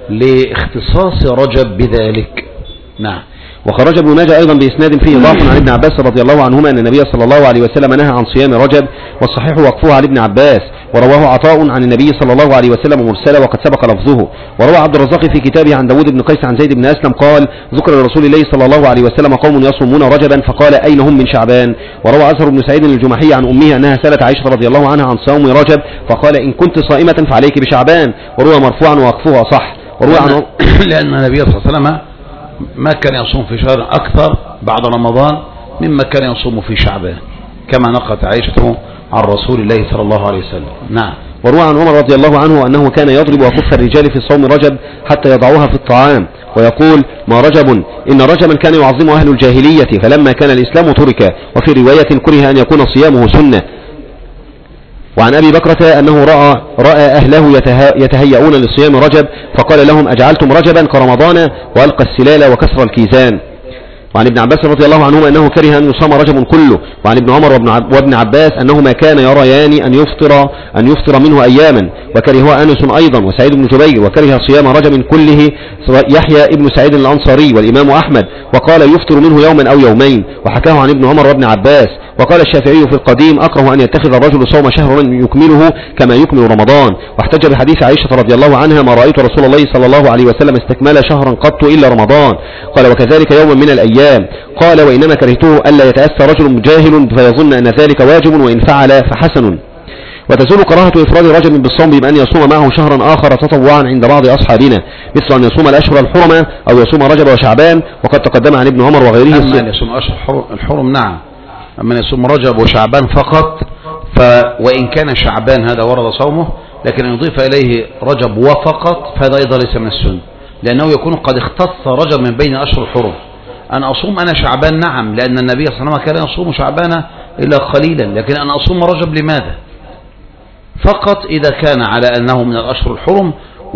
لاختصاص رجب بذلك. نعم. وخرج ابن ماجه أيضا بإسناد فيه ضعف عن ابن عباس رضي الله عنهما أن النبي صلى الله عليه وسلم نهى عن صيام رجب، والصحيح وقفه على ابن عباس، ورواه عطاء عن النبي صلى الله عليه وسلم مرسلا وقد سبق لفظه. وروى عبد الرزاق في كتابه عن داود بن قيس عن زيد بن أسلم قال ذكر لرسول الله صلى الله عليه وسلم قوم يصومون رجبا فقال أين هم من شعبان. وروى أزهر بن سعيد الجمحي عن أمها أنها سألت عائشة رضي الله عنها عن صوم رجب فقال إن كنت صائمة فعليك بشعبان. وروى مرفوعا ووقفه صح. وروى عن لأن النبي صلى الله عليه وسلم ما كان يصوم في شهر أكثر بعد رمضان مما كان يصوم في شعبان، كما نقلت عائشة عن رسول الله صلى الله عليه وسلم. نعم. وروى عن عمر رضي الله عنه أنه كان يضرب وكف الرجال في صوم رجب حتى يضعوها في الطعام، ويقول ما رجب إن رجبا كان يعظم أهل الجاهلية فلما كان الإسلام ترك. وفي رواية كره أن يكون صيامه سنة. وعن أبي بكرة أنه رأى, رأى أهله يتهيئون لصيام رجب فقال لهم أجعلتم رجبا كرمضان، وألقى السلال وكسر الكيزان. وعن ابن عباس رضي الله عنهما أنه كره أن يصام رجب كله. وعن ابن عمر وابن عباس أنهما كان يريان أن يفطر أن يفطر منه أياما، وكرهه أنس أيضا وسعيد بن جبير، وكره صيام رجب كله يحيى ابن سعيد الأنصاري والإمام أحمد، وقال يفطر منه يوما أو يومين، وحكاه عن ابن عمر وابن عباس. وقال الشافعي في القديم أكره أن يتخذ الرجل صوم شهر يكمله كما يكمل رمضان، واحتج بحديث عائشة رضي الله عنها ما رأيت رسول الله صلى الله عليه وسلم استكمال شهرا قط إلا رمضان. قال وكذلك يوما من الأيام. قال وإنما كرهته ألا يتأسى رجل جاهل فيظن أن ذلك واجب وإن فعل فحسن. وتزول كراهة إفراد رجب بالصوم بأن يصوم معه شهرا آخر تطوعا عند بعض أصحابنا، مثل أن يصوم الأشهر الحرم أو يصوم رجب وشعبان، وقد تقدم عن ابن عمر وغيره. أما أن يصوم أشهر الحرم نعم، أما أن يصوم رجب وشعبان فقط ف وإن كان شعبان هذا ورد صومه، لكن أن يضيف إليه رجب وفقط فهذا أيضا ليس من السنة، لأنه يكون قد اختص رجب من بين أشهر الحرم. أن أصوم أنا شعبان نعم، لأن النبي صلى الله عليه وسلم كان يصوم شعبان إلا قليلا، لكن أن أصوم رجب لماذا؟ فقط إذا كان على أنه من الأشهر الحرم،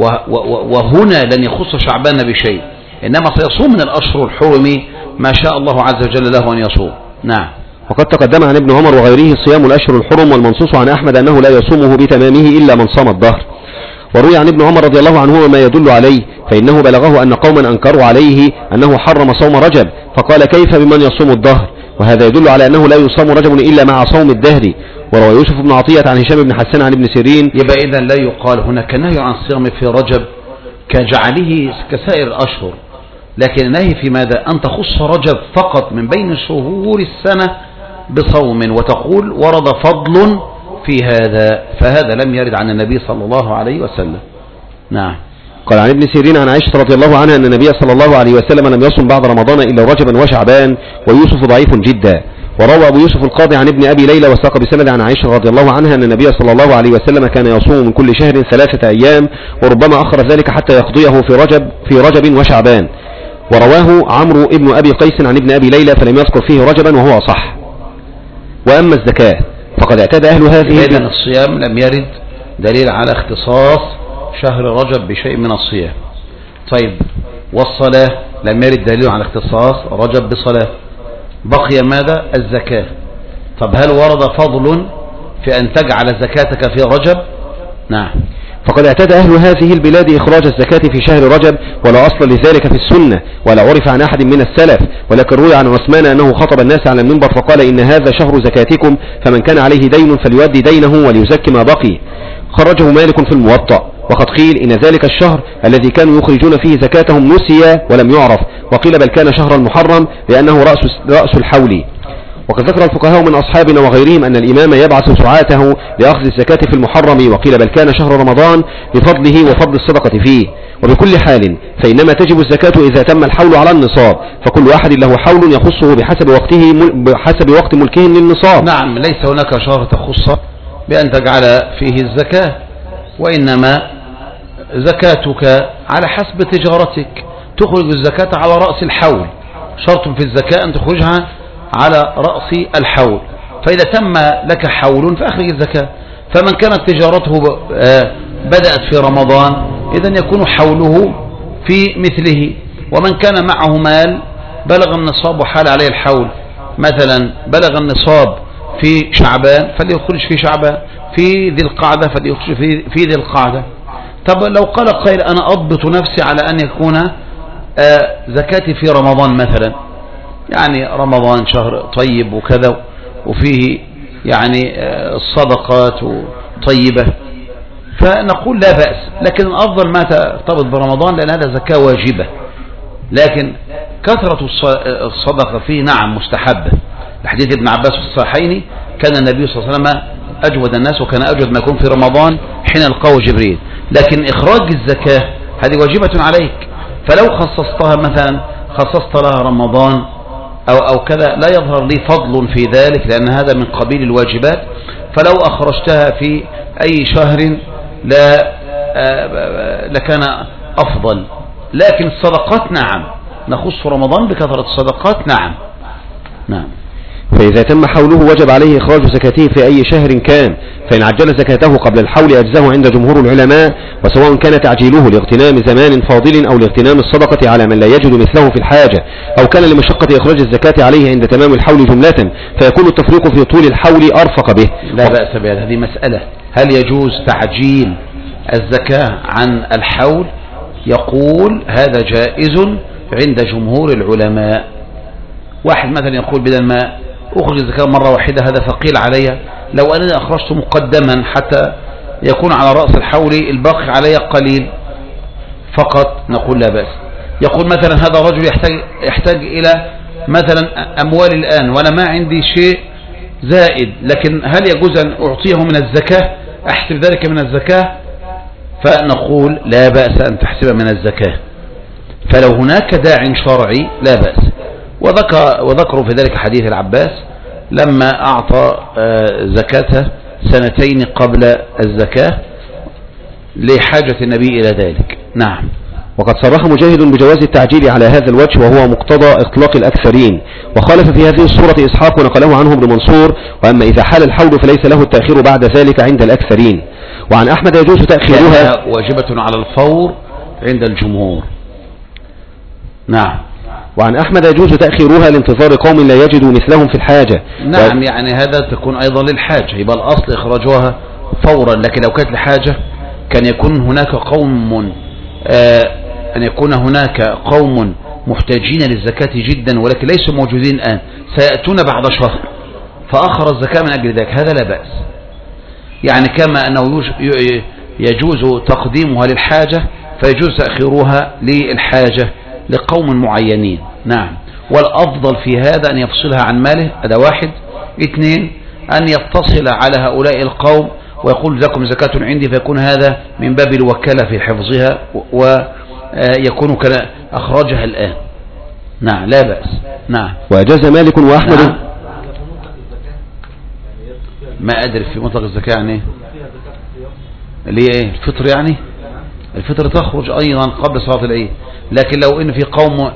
وهنا لن يخص شعبان بشيء، إنما سيصوم من الأشهر الحرم ما شاء الله عز وجل له أن يصوم. نعم. وقد تقدم عن ابن عمر وغيره صيام الأشهر الحرم، والمنصوص عن أحمد أنه لا يصومه بتمامه إلا من صام الدهر. وروي عن ابن عمر رضي الله عنهما ما يدل عليه، فإنه بلغه أن قوما أنكروا عليه أنه حرم صوم رجب، فقال كيف بمن يصوم الدهر؟ وهذا يدل على أنه لا يصوم رجب إلا مع صوم الدهر. وروى يوسف بن عطية عن هشام بن حسان عن ابن سيرين. يبقى إذن لا يقال هناك نهي عن الصيام في رجب كجعله كسائر الأشهر، لكن النهي في ماذا؟ أن تخص رجب فقط من بين شهور السنة بصوم، وتقول ورد فضل في هذا، فهذا لم يرد عن النبي صلى الله عليه وسلم. نعم. قال عن ابن سيرين عن عائشة رضي الله عنها أن النبي صلى الله عليه وسلم لم يصم بعد رمضان إلا رجبا وشعبان، ويوسف ضعيف جدا. وروى أبو يوسف القاضي عن ابن أبي ليلى وساق بسند عن عائشة رضي الله عنها أن النبي صلى الله عليه وسلم كان يصوم من كل شهر ثلاثة أيام، وربما أخر ذلك حتى يقضيه في رجب في رجب وشعبان. ورواه عمرو ابن أبي قيس عن ابن أبي ليلى فلم يذكر فيه رجبا وهو صح. وأما الزكاة فقد اعتاد أهل هذه. إذن الصيام لم يرد دليل على اختصاص شهر رجب بشيء من الصيام. طيب، والصلاة لم يرد دليل على اختصاص رجب بصلاة. بقي ماذا؟ الزكاة. طب هل ورد فضل في أن تجعل زكاتك في رجب؟ نعم. فقد اعتاد أهل هذه البلاد إخراج الزكاة في شهر رجب، ولا أصل لذلك في السنة، ولا عرف عن أحد من السلف، ولكن روي عن عثمان أنه خطب الناس على المنبر فقال إن هذا شهر زكاتكم، فمن كان عليه دين فليؤدي دينه وليزكي ما بقي. خرجه مالك في الموطأ. وقد قيل إن ذلك الشهر الذي كانوا يخرجون فيه زكاتهم نسي ولم يعرف، وقيل بل كان شهر المحرم لأنه رأس, رأس الحول. وقد ذكر الفقهاء من أصحابنا وغيرهم أن الإمام يبعث سعاته لأخذ الزكاة في المحرم، وقيل بل كان شهر رمضان لفضله وفضل الصدقة فيه. وبكل حال فإنما تجب الزكاة إذا تم الحول على النصاب، فكل واحد له حول يخصه بحسب وقته بحسب وقت ملكه للنصاب. نعم، ليس هناك شهر تخص بأن تجعل فيه الزكاة، وإنما زكاتك على حسب تجارتك، تخرج الزكاة على رأس الحول. شرط في الزكاة أن تخرجها على رأس الحول، فإذا تم لك حول فأخرج الزكاة. فمن كانت تجارته بدأت في رمضان إذن يكون حوله في مثله، ومن كان معه مال بلغ النصاب وحال عليه الحول، مثلا بلغ النصاب في شعبان فليخرج في شعبان، في ذي القعدة فليخرج في, في ذي القعدة. طب لو قال قائل أنا أضبط نفسي على أن يكون زكاتي في رمضان مثلا، يعني رمضان شهر طيب وكذا وفيه يعني الصدقات طيبة، فنقول لا بأس، لكن الأفضل ما ترتبط برمضان لأن هذا زكاة واجبة. لكن كثرة الصدقة فيه نعم مستحبة. الحديث ابن عباس في الصحيحين كان النبي صلى الله عليه وسلم أجود الناس، وكان أجود ما يكون في رمضان حين القاه جبريل. لكن إخراج الزكاة هذه واجبة عليك، فلو خصصتها مثلا خصصت لها رمضان أو, أو كذا لا يظهر لي فضل في ذلك، لأن هذا من قبيل الواجبات. فلو أخرجتها في أي شهر لا لكان أفضل. لكن الصدقات نعم نخص رمضان بكثرة الصدقات. نعم نعم. فإذا تم حوله وجب عليه إخراج زكاته في أي شهر كان، فإن عجل زكاته قبل الحول أجزاه عند جمهور العلماء، وسواء كان تعجيله لاغتنام زمان فاضل أو لاغتنام الصدقة على من لا يجد مثله في الحاجة، أو كان لمشقة إخراج الزكاة عليه عند تمام الحول جملة، فيكون التفريق في طول الحول أرفق به. لا بأس بهذا. هذه مسألة، هل يجوز تعجيل الزكاة عن الحول؟ يقول هذا جائز عند جمهور العلماء. واحد مثلا يقول بدل ما أخرج الزكاة مرة واحدة هذا ثقيل علي، لو أنا أخرجت مقدما حتى يكون على رأس الحول الباقي علي قليل فقط، نقول لا بأس. يقول مثلا هذا رجل يحتاج, يحتاج إلى مثلا أموال الآن وأنا ما عندي شيء زائد، لكن هل يجوز أن أعطيه من الزكاة، أحسب ذلك من الزكاة؟ فنقول لا بأس أن تحسب من الزكاة. فلو هناك داع شرعي لا بأس. وذكر وذكروا في ذلك حديث العباس لما أعطى زكاته سنتين قبل الزكاة لحاجة النبي إلى ذلك. نعم. وقد صرح مجاهد بجواز التعجيل على هذا الوجه وهو مقتضى إطلاق الأكثرين، وخالف في هذه الصورة إسحاق ونقله عنه ابن منصور، وأما إذا حال الحول فليس له التأخير بعد ذلك عند الأكثرين. وعن أحمد يجوز تأخيرها واجبة على الفور عند الجمهور. نعم. وعن أحمد يجوز تأخيرها لانتظار قوم لا يجدوا مثلهم في الحاجة. نعم و... يعني هذا تكون أيضا للحاجة، يبقى الأصل إخراجها فورا، لكن لو كانت لحاجة كان يكون هناك قوم آه أن يكون هناك قوم محتاجين للزكاة جدا ولكن ليسوا موجودين الآن، سيأتون بعد شهر فأخر الزكاة من أجل ذلك، هذا لا بأس. يعني كما أنه يجوز تقديمها للحاجة فيجوز تأخيرها للحاجة لقوم معينين. نعم. والأفضل في هذا أن يفصلها عن ماله، هذا واحد. اثنين، أن يتصل على هؤلاء القوم ويقول لكم زكاة عندي، فيكون هذا من باب الوكالة في حفظها ويكون أخرجها الآن. نعم لا بأس. نعم. وأجاز مالك وأحمد. نعم. ما أدري في مطلق الزكاة يعني اللي ايه الفطر، يعني الفطر تخرج أيضا قبل صلاة العيد، لكن لو إن في قوم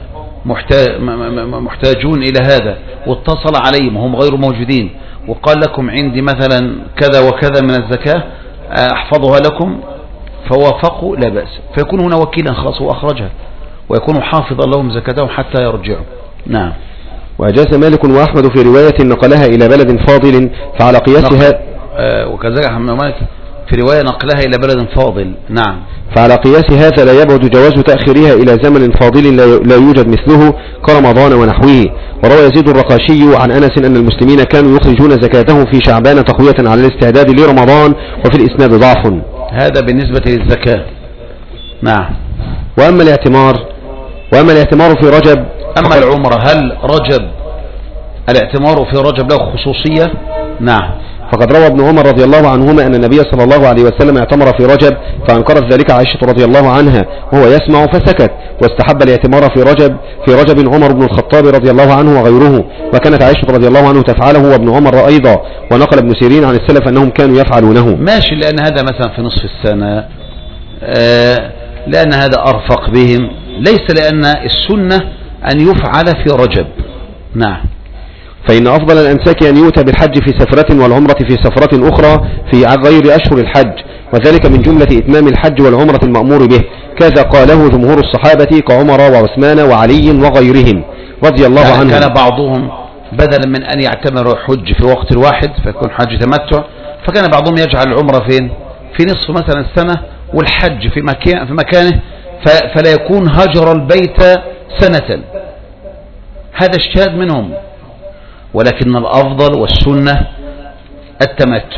محتاجون إلى هذا واتصل عليهم وهم غير موجودين وقال لكم عندي مثلا كذا وكذا من الزكاة أحفظها لكم فوافقوا لا بأس، فيكون هنا وكيلا خلاص وأخرجها ويكون حافظا لهم زكاتهم حتى يرجعوا. نعم. وأجاز مالك وأحمد في رواية نقلها إلى بلد فاضل فعلى قياسها آه وكذلك مالك في رواية نقلها إلى بلد فاضل. نعم. فعلى قياس هذا لا يبعد جواز تأخيرها إلى زمن فاضل لا يوجد مثله كرمضان ونحوه. وروى يزيد الرقاشي عن أنس أن المسلمين كانوا يخرجون زكاتهم في شعبان تقوية على الاستعداد لرمضان، وفي الإسناد ضعف. هذا بالنسبة للزكاة. نعم. وأما الاعتمار وأما الاعتمار في رجب. أما العمرة، هل رجب الاعتمار في رجب له خصوصية؟ نعم. فقد روى ابن عمر رضي الله عنهما أن النبي صلى الله عليه وسلم اعتمر في رجب فأنكرت ذلك عائشة رضي الله عنها وهو يسمع فسكت، واستحب الاعتمار في رجب في رجب عمر بن الخطاب رضي الله عنه وغيره، وكانت عائشة رضي الله عنه تفعله وابن عمر أيضا، ونقل ابن سيرين عن السلف أنهم كانوا يفعلونه. ماشي، لأن هذا مثلا في نصف السنة، آه لأن هذا أرفق بهم، ليس لأن السنة أن يفعل في رجب. نعم. فإن أفضل الأنساك أن يؤتى بالحج في سفرة والعمرة في سفرة أخرى في غير أشهر الحج، وذلك من جملة إتمام الحج والعمرة المأمور به، كذا قاله جمهور الصحابة كعمر وعثمان وعلي وغيرهم رضي الله يعني عنهم. كان بعضهم بدلا من أن يعتمر حج في وقت واحد فيكون حج تمتع، فكان بعضهم يجعل العمرة فين في نصف مثلا السنة والحج في مكان في مكانه، فلا يكون هجر البيت سنة. هذا اجتهاد منهم، ولكن الأفضل والسنة التمتع.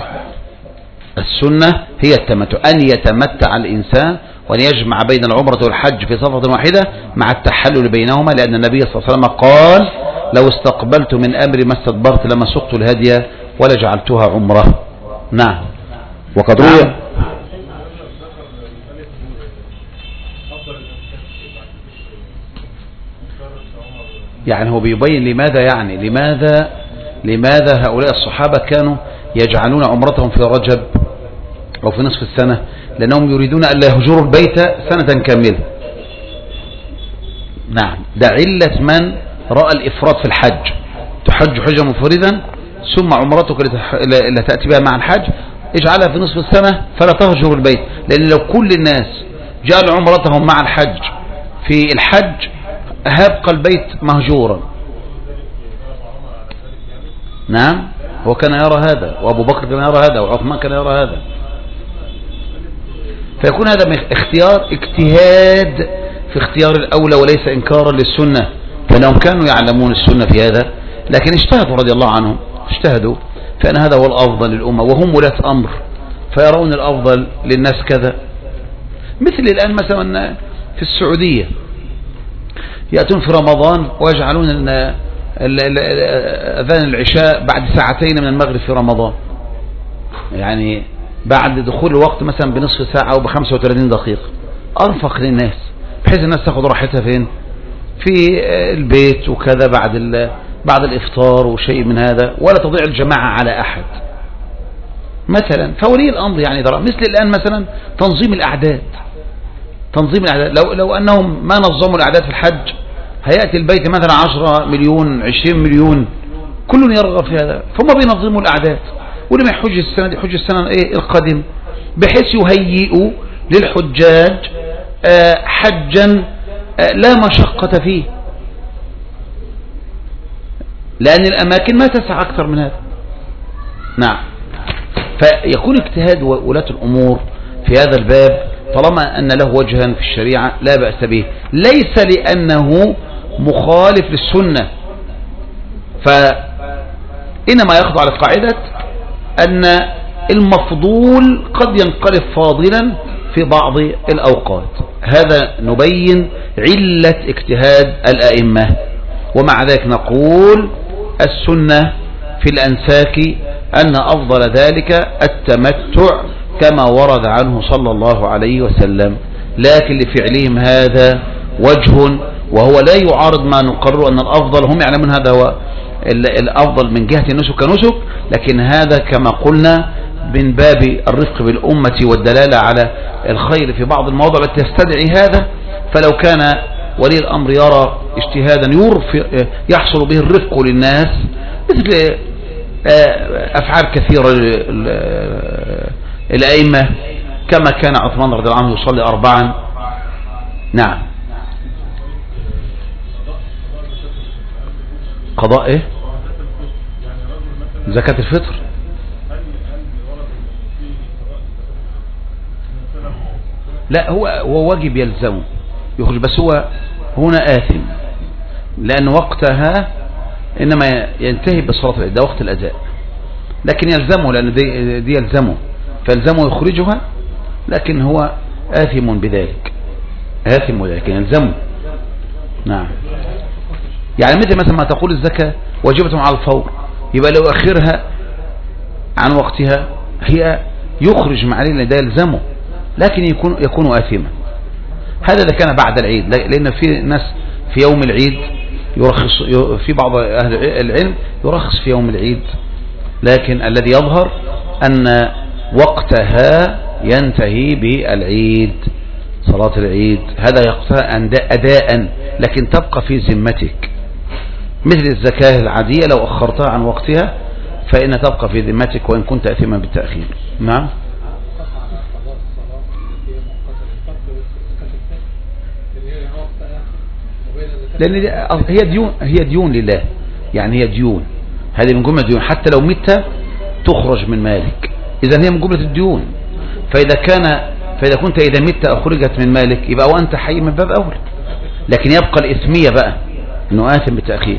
السنة هي التمتع، أن يتمتع الإنسان وأن يجمع بين العمرة والحج في صفة واحدة مع التحلل بينهما، لأن النبي صلى الله عليه وسلم قال لو استقبلت من أمري ما استدبرت لما سقت الهدي ولا جعلتها عمرة. نعم. وقد روي نعم. يعني هو بيبين لماذا يعني لماذا لماذا هؤلاء الصحابة كانوا يجعلون عمرتهم في رجب أو في نصف السنة، لأنهم يريدون أن لا يهجروا البيت سنة كاملة. نعم. ده علة من رأى الإفراد في الحج، تحج حجة مفردا ثم عمرتك اللي تأتي بها مع الحج اجعلها في نصف السنة فلا تهجر البيت، لأن لو كل الناس جعلوا عمرتهم مع الحج في الحج هيبقى البيت مهجورا. نعم. هو كان يرى هذا، وأبو بكر كان يرى هذا، وعثمان كان يرى هذا، فيكون هذا اختيار اجتهاد في اختيار الأولى وليس إنكارا للسنة، فإنهم كانوا يعلمون السنة في هذا لكن اجتهدوا رضي الله عنهم، اجتهدوا فإن هذا هو الأفضل للأمة، وهم ولاة أمر فيرون الأفضل للناس كذا. مثل الآن مثلا في السعودية يأتون في رمضان ويجعلون أذان العشاء بعد ساعتين من المغرب في رمضان، يعني بعد دخول الوقت مثلا بنصف ساعة أو بخمسة وثلاثين دقيقة، أرفق للناس بحيث الناس تأخذ راحتها فين في البيت وكذا بعد بعد الإفطار وشيء من هذا، ولا تضيع الجماعة على أحد مثلا. فولي الأمر يعني درى مثل الآن مثلا تنظيم الأعداد، تنظيم الأعداد. لو, لو أنهم ما نظموا الأعداد في الحج هيأتي البيت مثلا عشرة مليون عشرين مليون كل يرغب في هذا، فهم بينظموا الأعداد، ولما يحج السنة دي يحج السنة إيه القادم، بحيث يهيئوا للحجاج حجا لا مشقة فيه، لأن الأماكن ما تسع أكثر من هذا. نعم. فيكون اجتهاد ولاة الأمور في هذا الباب طالما أن له وجها في الشريعة لا بأس به، ليس لأنه مخالف للسنة، فإنما يخضع لقاعدة أن المفضول قد ينقلب فاضلا في بعض الأوقات. هذا نبين علة اجتهاد الأئمة، ومع ذلك نقول السنة في الأنساك أن أفضل ذلك التمتع كما ورد عنه صلى الله عليه وسلم، لكن لفعلهم هذا وجه وهو لا يعارض ما نقرر أن الأفضل، هم يعلمون هذا هو الأفضل من جهة النسك كنسك، لكن هذا كما قلنا من باب الرفق بالأمة والدلالة على الخير في بعض المواضع التي تستدعي هذا. فلو كان ولي الأمر يرى اجتهادا يحصل به الرفق للناس مثل أفعال كثيرة الأئمة كما كان عثمان رضي الله عنه يصلي أربعا. نعم. قضاء إيه؟ زكاة الفطر. لا هو هو واجب يلزمه يخرج، بس هو هنا آثم لأن وقتها إنما ينتهي بصلاة العيد، ده وقت الأداء، لكن يلزمه لأن دي, دي يلزمه فيلزمه يخرجها، لكن هو آثم بذلك، آثم ولكن يلزمه. نعم. يعني مثل مثلا ما تقول الزكاة واجبة على الفور، يبقى لو أخرها عن وقتها هي يخرج مع عليه ده يلزمه، لكن يكون يكون آثما. هذا إذا كان بعد العيد، لأن في ناس في يوم العيد يرخص، في بعض أهل العلم يرخص في يوم العيد، لكن الذي يظهر أن وقتها ينتهي بالعيد، صلاة العيد هذا يقتها أداء، لكن تبقى في ذمتك، مثل الزكاة العادية لو أخرتها عن وقتها فإن تبقى في ذمتك وإن كنت أثما بالتأخير. نعم. لأن هي ديون، هي ديون لله، يعني هي ديون، هذه من جملة ديون، حتى لو مت تخرج من مالك، إذا هي من جملة الديون. فإذا كان فإذا كنت إذا مت أخرجت من مالك يبقى وأنت حي من باب أولى، لكن يبقى الإثمية بقى إنه آثم بالتأخير.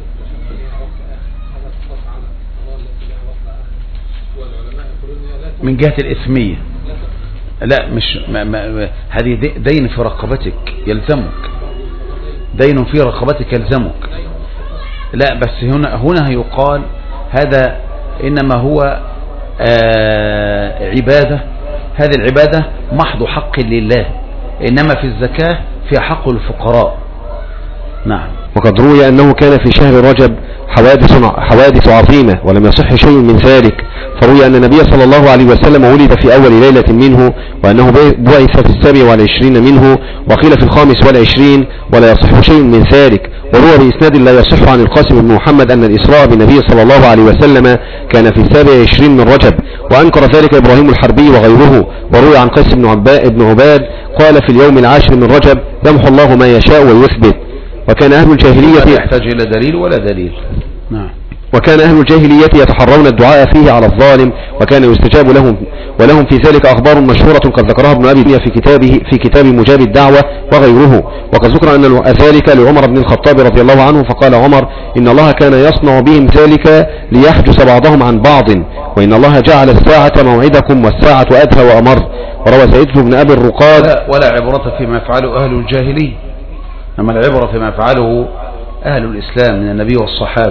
من جهة الإثمية لا مش ما ما هذه دين في رقبتك يلزمك، دين في رقبتك يلزمك. لا بس هنا هنا يقال هذا إنما هو آه عبادة، هذه العبادة محض حق لله، إنما في الزكاة في حق الفقراء. نعم. وقد روي أنه كان في شهر رجب حوادث حوادث عظيمة ولم يصح شيء من ذلك، فروي أن النبي صلى الله عليه وسلم ولد في أول ليلة منه، وأنه بعث في السابع والعشرين منه، وقيل في الخامس والعشرين، ولا يصح شيء من ذلك. وروى بإسناد لا يصح عن القاسم بن محمد أن الإسراء بالنبي صلى الله عليه وسلم كان في السابع والعشرين من رجب، وأنكر ذلك إبراهيم الحربي وغيره. وروي عن قيس بن عباد قال في اليوم العاشر من رجب يمحو الله ما يشاء ويثبت. وكان أهل الجاهلية لا يحتاج إلى دليل ولا دليل. نعم. وكان أهل الجاهلية يتحرون الدعاء فيه على الظالم، وكان يستجاب لهم، ولهم في ذلك أخبار مشهورة قد ذكرها ابن أبي في كتابه في كتاب مجاب الدعوة وغيره. وقد ذكر أن ذلك لعمر بن الخطاب رضي الله عنه، فقال عمر إن الله كان يصنع بهم ذلك ليحجز بعضهم عن بعض، وإن الله جعل الساعة موعدكم والساعة أدهى وأمر. وروى سعيد بن أبي الرقاد ولا عبرة فيما يفعله أهل الجاهلية، أما العبرة فيما يفعله أهل الإسلام من النبي والصحابة.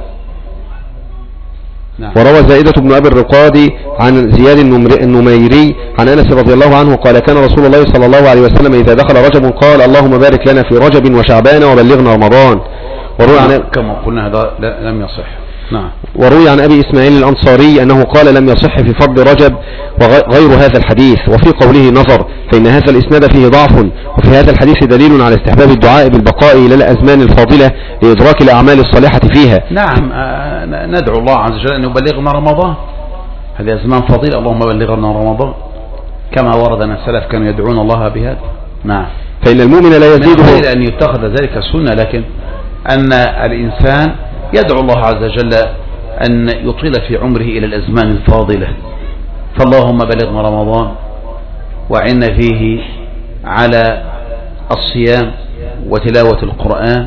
نعم. وروى زائدة بن أبي الرقاد عن زياد النميري عن أنس رضي الله عنه قال كان رسول الله صلى الله عليه وسلم إذا دخل رجب قال اللهم بارك لنا في رجب وشعبان وبلغنا رمضان. وروى عن كما قلنا هذا لم يصح. نعم. وروي عن أبي إسماعيل الأنصاري أنه قال لم يصح في فضل رجب وغير هذا الحديث، وفي قوله نظر، فإن هذا الإسناد فيه ضعف، وفي هذا الحديث دليل على استحباب الدعاء بالبقاء إلى الأزمان الفاضلة لإدراك الأعمال الصالحة فيها. نعم. آه ندعو الله عز وجل أن يبلغنا رمضان، هذه أزمان فضيلة، اللهم بلغنا رمضان كما ورد أن السلف كانوا يدعون الله بهذا. نعم. فإن المؤمن لا يزيده أن يتخذ ذلك سنة، لكن أن الإنسان يدعو الله عز وجل أن يطيل في عمره إلى الأزمان الفاضلة. فاللهم بلغنا رمضان وعنا فيه على الصيام وتلاوة القرآن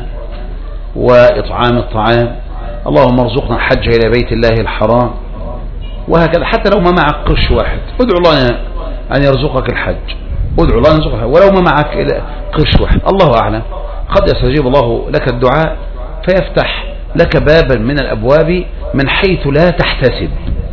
وإطعام الطعام. اللهم ارزقنا الحج إلى بيت الله الحرام، وهكذا. حتى لو ما معك قرش واحد ادعو الله أن يرزقك الحج، ادعو الله أن يرزقك الحج ولو ما معك قرش واحد. الله أعلم، قد يستجيب الله لك الدعاء فيفتح لك بابا من الأبواب من حيث لا تحتسب،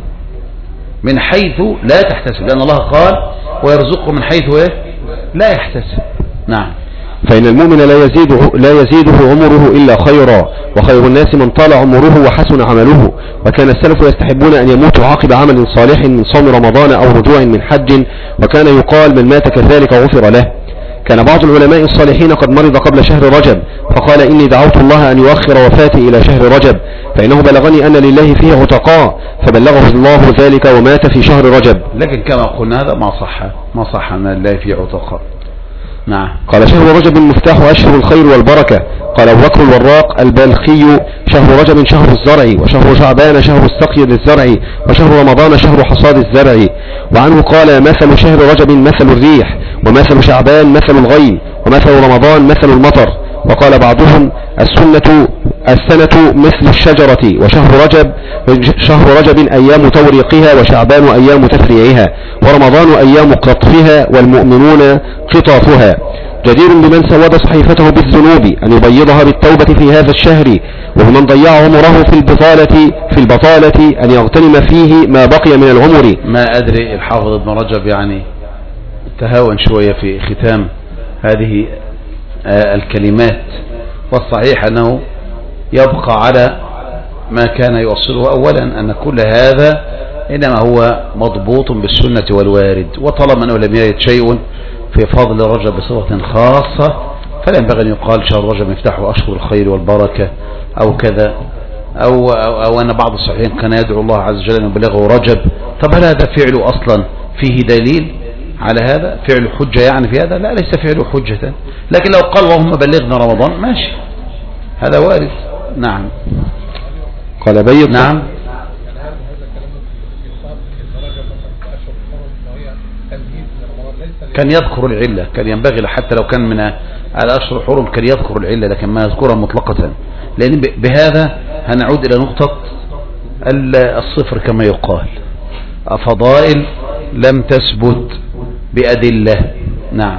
من حيث لا تحتسب، لأن الله قال ويرزقه من حيث لا يحتسب. نعم. فإن المؤمن لا يزيده, لا يزيده عمره إلا خيرا، وخير الناس من طال عمره وحسن عمله. وكان السلف يستحبون أن يموتوا عقب عمل صالح من صوم رمضان أو رجوع من حج، وكان يقال من مات كذلك غفر له. كان بعض العلماء الصالحين قد مرض قبل شهر رجب، فقال إني دعوت الله أن يؤخر وفاتي إلى شهر رجب، فإنه بلغني أن لله فيه عتقاء، فبلغه الله ذلك ومات في شهر رجب. لكن كما قلنا هذا ما صح، ما صح أن لله فيه عتقاء. نعم. قال شهر رجب مفتاح أشهر الخير والبركة. قال أبو بكر الوراق البلخي شهر رجب شهر الزرع، وشهر شعبان شهر السقي للزرع، وشهر رمضان شهر حصاد الزرع. وعنه قال مثل شهر رجب مثل الريح، ومثل شعبان مثل الغيم، ومثل رمضان مثل المطر. وقال بعضهم السنة السنة مثل الشجرة، وشهر رجب شهر رجب أيام توريقها، وشعبان أيام تفريعها، ورمضان أيام قطفها، والمؤمنون قطافها. جدير بمن سود صحيفته بالذنوب أن يبيضها بالتوبة في هذا الشهر، وبمن ضيع عمره في البطالة في البطالة أن يغتنم فيه ما بقي من العمر. ما أدري الحافظ ابن رجب يعني تهاون شوية في ختام هذه الكلمات، والصحيح أنه يبقى على ما كان يوصله. أولا أن كل هذا إنما هو مضبوط بالسنة والوارد، وطالما أنه لم يرد شيء في فضل رجب بصفة خاصة فلا ينبغي أن يقال شهر رجب مفتاح أشهر الخير والبركة أو كذا، أو, أو, أو أن بعض الصحيحين كان يدعو الله عز وجل أن يبلغه رجب. طب هل هذا فعله أصلا فيه دليل على هذا؟ فعل حجة يعني في هذا؟ لا، ليس فعله حجة، لكن لو قال اللهم بلغنا رمضان ماشي، هذا وارد. نعم. قال بيض. نعم. كان يذكر العلة، كان ينبغي حتى لو كان من الأشهر الحرم كان يذكر العلة، لكن ما يذكرها مطلقة، لأن بهذا هنعود إلى نقطة الصفر كما يقال، فضائل لم تثبت بأدلة. نعم.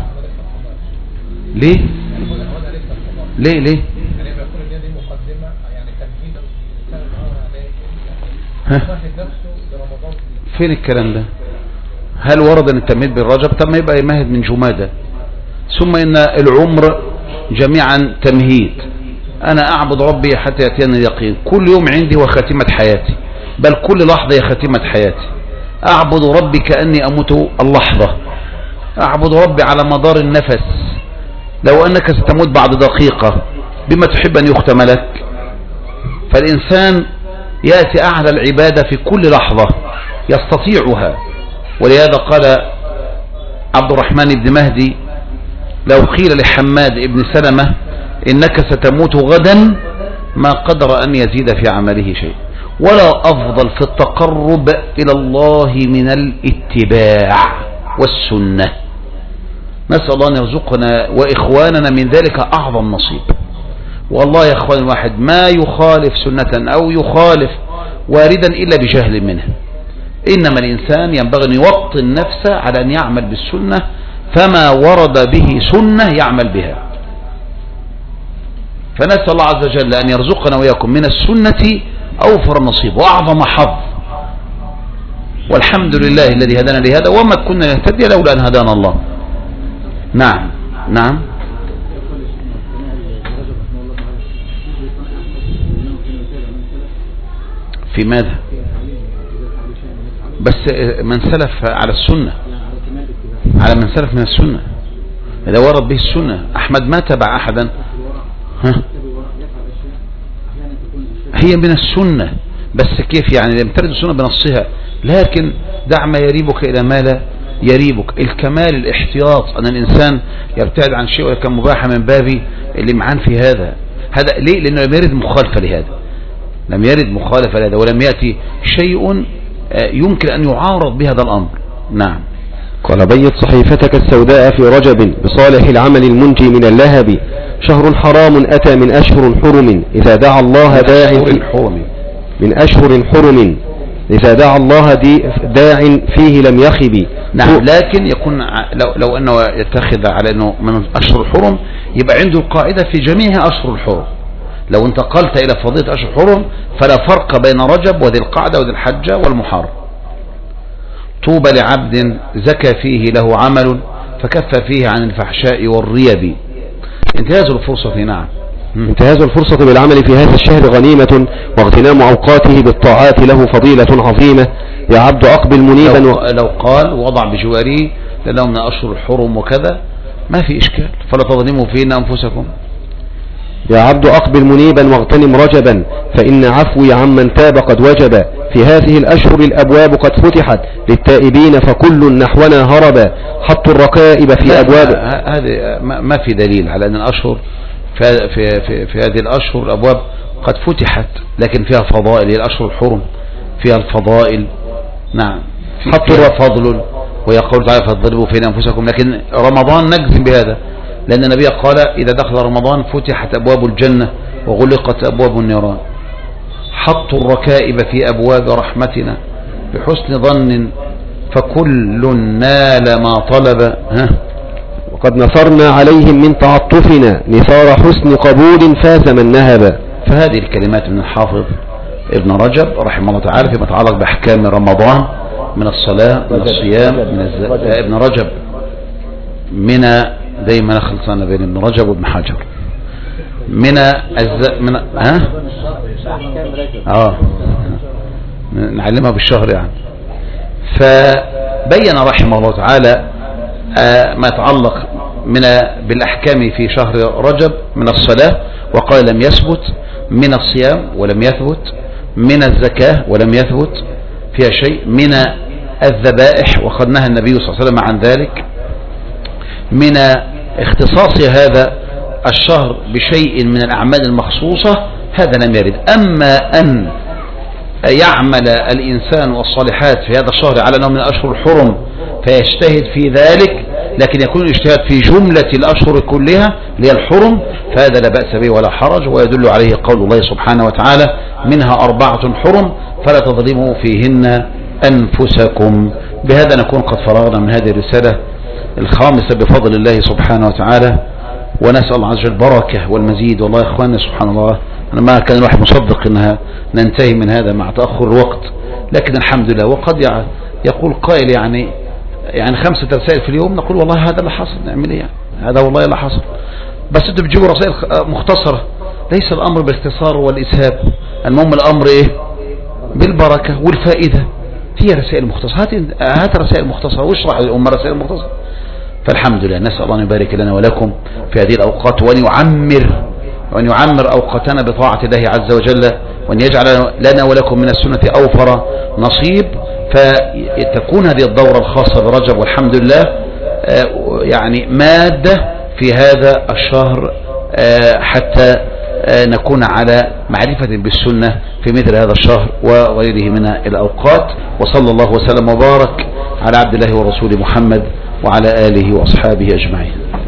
ليه ليه ليه ها؟ فين الكلام ده؟ هل ورد ان التمهيد بالرجب؟ طب ما يبقى يمهد من جمادة. ثم ان العمر جميعا تمهيد، انا اعبد ربي حتى ياتيني اليقين، كل يوم عندي وخاتمة حياتي، بل كل لحظة هي خاتمة حياتي. اعبد ربي كأني اموت اللحظة، اعبد ربي على مدار النفس. لو انك ستموت بعد دقيقة بما تحب ان يختم لك؟ فالانسان يأتي اعلى العبادة في كل لحظة يستطيعها. ولهذا قال عبد الرحمن بن مهدي لو قيل لحماد بن سلمة إنك ستموت غدا ما قدر أن يزيد في عمله شيء، ولا أفضل في التقرب إلى الله من الاتباع والسنة. نسأل الله أن يرزقنا وإخواننا من ذلك أعظم نصيب. والله يا إخوان الواحد ما يخالف سنة أو يخالف واردا إلا بجهل منه، إنما الإنسان ينبغي أن يوطن النفس على أن يعمل بالسنة، فما ورد به سنة يعمل بها. فنسأل الله عز وجل أن يرزقنا وإياكم من السنة أوفر نصيب وأعظم حظ، والحمد لله الذي هدانا لهذا وما كنا نهتدي لولا أن هدانا الله. نعم. نعم. في ماذا؟ بس من سلف على السنة، على من سلف من السنة، إذا ورد به السنة. أحمد ما تبع أحدا، ها؟ هي من السنة، بس كيف يعني؟ لم ترد السنة بنصها، لكن دع ما يريبك إلى ما لا يريبك. الكمال الاحتياط، أن الإنسان يبتعد عن شيء ولكن مباح من باب الإمعان في هذا. هذا ليه؟ لأنه لم يرد مخالفة لهذا، لم يرد مخالفة لهذا، ولم يأتي شيء يمكن أن يعارض بهذا الأمر. نعم. قال بيض صحيفتك السوداء في رجب بصالح العمل المنجي من اللهب، شهر حرام أتى من أشهر حرم إذا دعا الله داع من أشهر حرم إذا دعا الله داع فيه لم يخب. نعم، لكن يكون لو, لو أنه يتخذ على أنه من أشهر الحرم يبقى عنده القاعدة في جميع أشهر الحرم. لو انتقلت إلى فضيلة أشهر الحرم فلا فرق بين رجب وذي القعدة وذي الحجة والمحرم. طوبى لعبد زكى فيه له عمل فكف فيه عن الفحشاء والريب. انتهاز الفرصة. نعم، انتهاز الفرصة بالعمل في هذا الشهر غنيمة، واغتنام أوقاته بالطاعات له فضيلة عظيمة. يا عبد أقبل منيبا. لو, لو قال وضع بجواره لأنه من أشهر الحرم وكذا ما في إشكال، فلا تظلموا فيهن أنفسكم. يا عبد أقبل منيبا واغتنم رجبا، فإن عفوي عمن تاب قد وجب. في هذه الأشهر الأبواب قد فتحت للتائبين فكل نحونا هرب. حط الركائب في أبواب. هذه ما في دليل على أن الأشهر في, في, في, في هذه الأشهر الأبواب قد فتحت، لكن فيها فضائل. الأشهر الحرم فيها الفضائل. نعم، فيها فضل، ويقول تعالى فاضربوا فين أنفسكم. لكن رمضان نجزم بهذا، لأن النبي قال إذا دخل رمضان فتحت أبواب الجنة وغلقت أبواب النيران. حطوا الركائب في أبواب رحمتنا بحسن ظن فكل نال ما طلب. ها؟ وقد نثرنا عليهم من تعطفنا نثار حسن قبول فاز من نهب. فهذه الكلمات من الحافظ ابن رجب رحمه الله تعالى فيما يتعلق بأحكام رمضان من الصلاة من الصيام من الز... ابن رجب من دايما خلصنا بين ابن رجب وابن حجر من الز... من ها اه نعلمها بالشهر يعني. فبين رحمه الله تعالى آه ما يتعلق من بالأحكام في شهر رجب من الصلاة، وقال لم يثبت، من الصيام ولم يثبت، من الزكاة ولم يثبت فيها شيء، من الذبائح وقد نهى النبي صلى الله عليه وسلم عن ذلك، من اختصاص هذا الشهر بشيء من الأعمال المخصوصة هذا لم يرد. أما أن يعمل الإنسان والصالحات في هذا الشهر على أنه من أشهر الحرم فيجتهد في ذلك، لكن يكون الاجتهاد في جملة الأشهر كلها اللي هي الحرم، فهذا لا بأس به ولا حرج، ويدل عليه قول الله سبحانه وتعالى منها أربعة حرم فلا تظلموا فيهن أنفسكم. بهذا نكون قد فرغنا من هذه الرسالة الخامسة بفضل الله سبحانه وتعالى، ونسأل الله عز وجل البركة والمزيد. والله يا إخواننا سبحان الله أنا ما كان الواحد مصدق أنها ننتهي من هذا مع تأخر الوقت، لكن الحمد لله. وقد يقول قائل يعني يعني خمسة رسائل في اليوم، نقول والله هذا اللي حصل، نعمل ايه يعني؟ هذا والله اللي حصل. بس انتوا بتجيبوا رسائل مختصرة، ليس الأمر بالاختصار والإسهاب، المهم الأمر ايه؟ بالبركة والفائدة. هي رسائل مختصرة، هات هات رسائل مختصرة واشرح للأمة رسائل مختصرة. فالحمد لله، نسأل الله أن يبارك لنا ولكم في هذه الأوقات، وأن يعمر وأن يعمر أوقاتنا بطاعة الله عز وجل، وأن يجعل لنا ولكم من السنة أوفر نصيب، فتكون هذه الدورة الخاصة برجب والحمد لله يعني مادة في هذا الشهر حتى نكون على معرفة بالسنة في مثل هذا الشهر وغيره من الأوقات. وصلى الله وسلم وبارك على عبد الله ورسوله محمد وعلى آله وأصحابه أجمعين.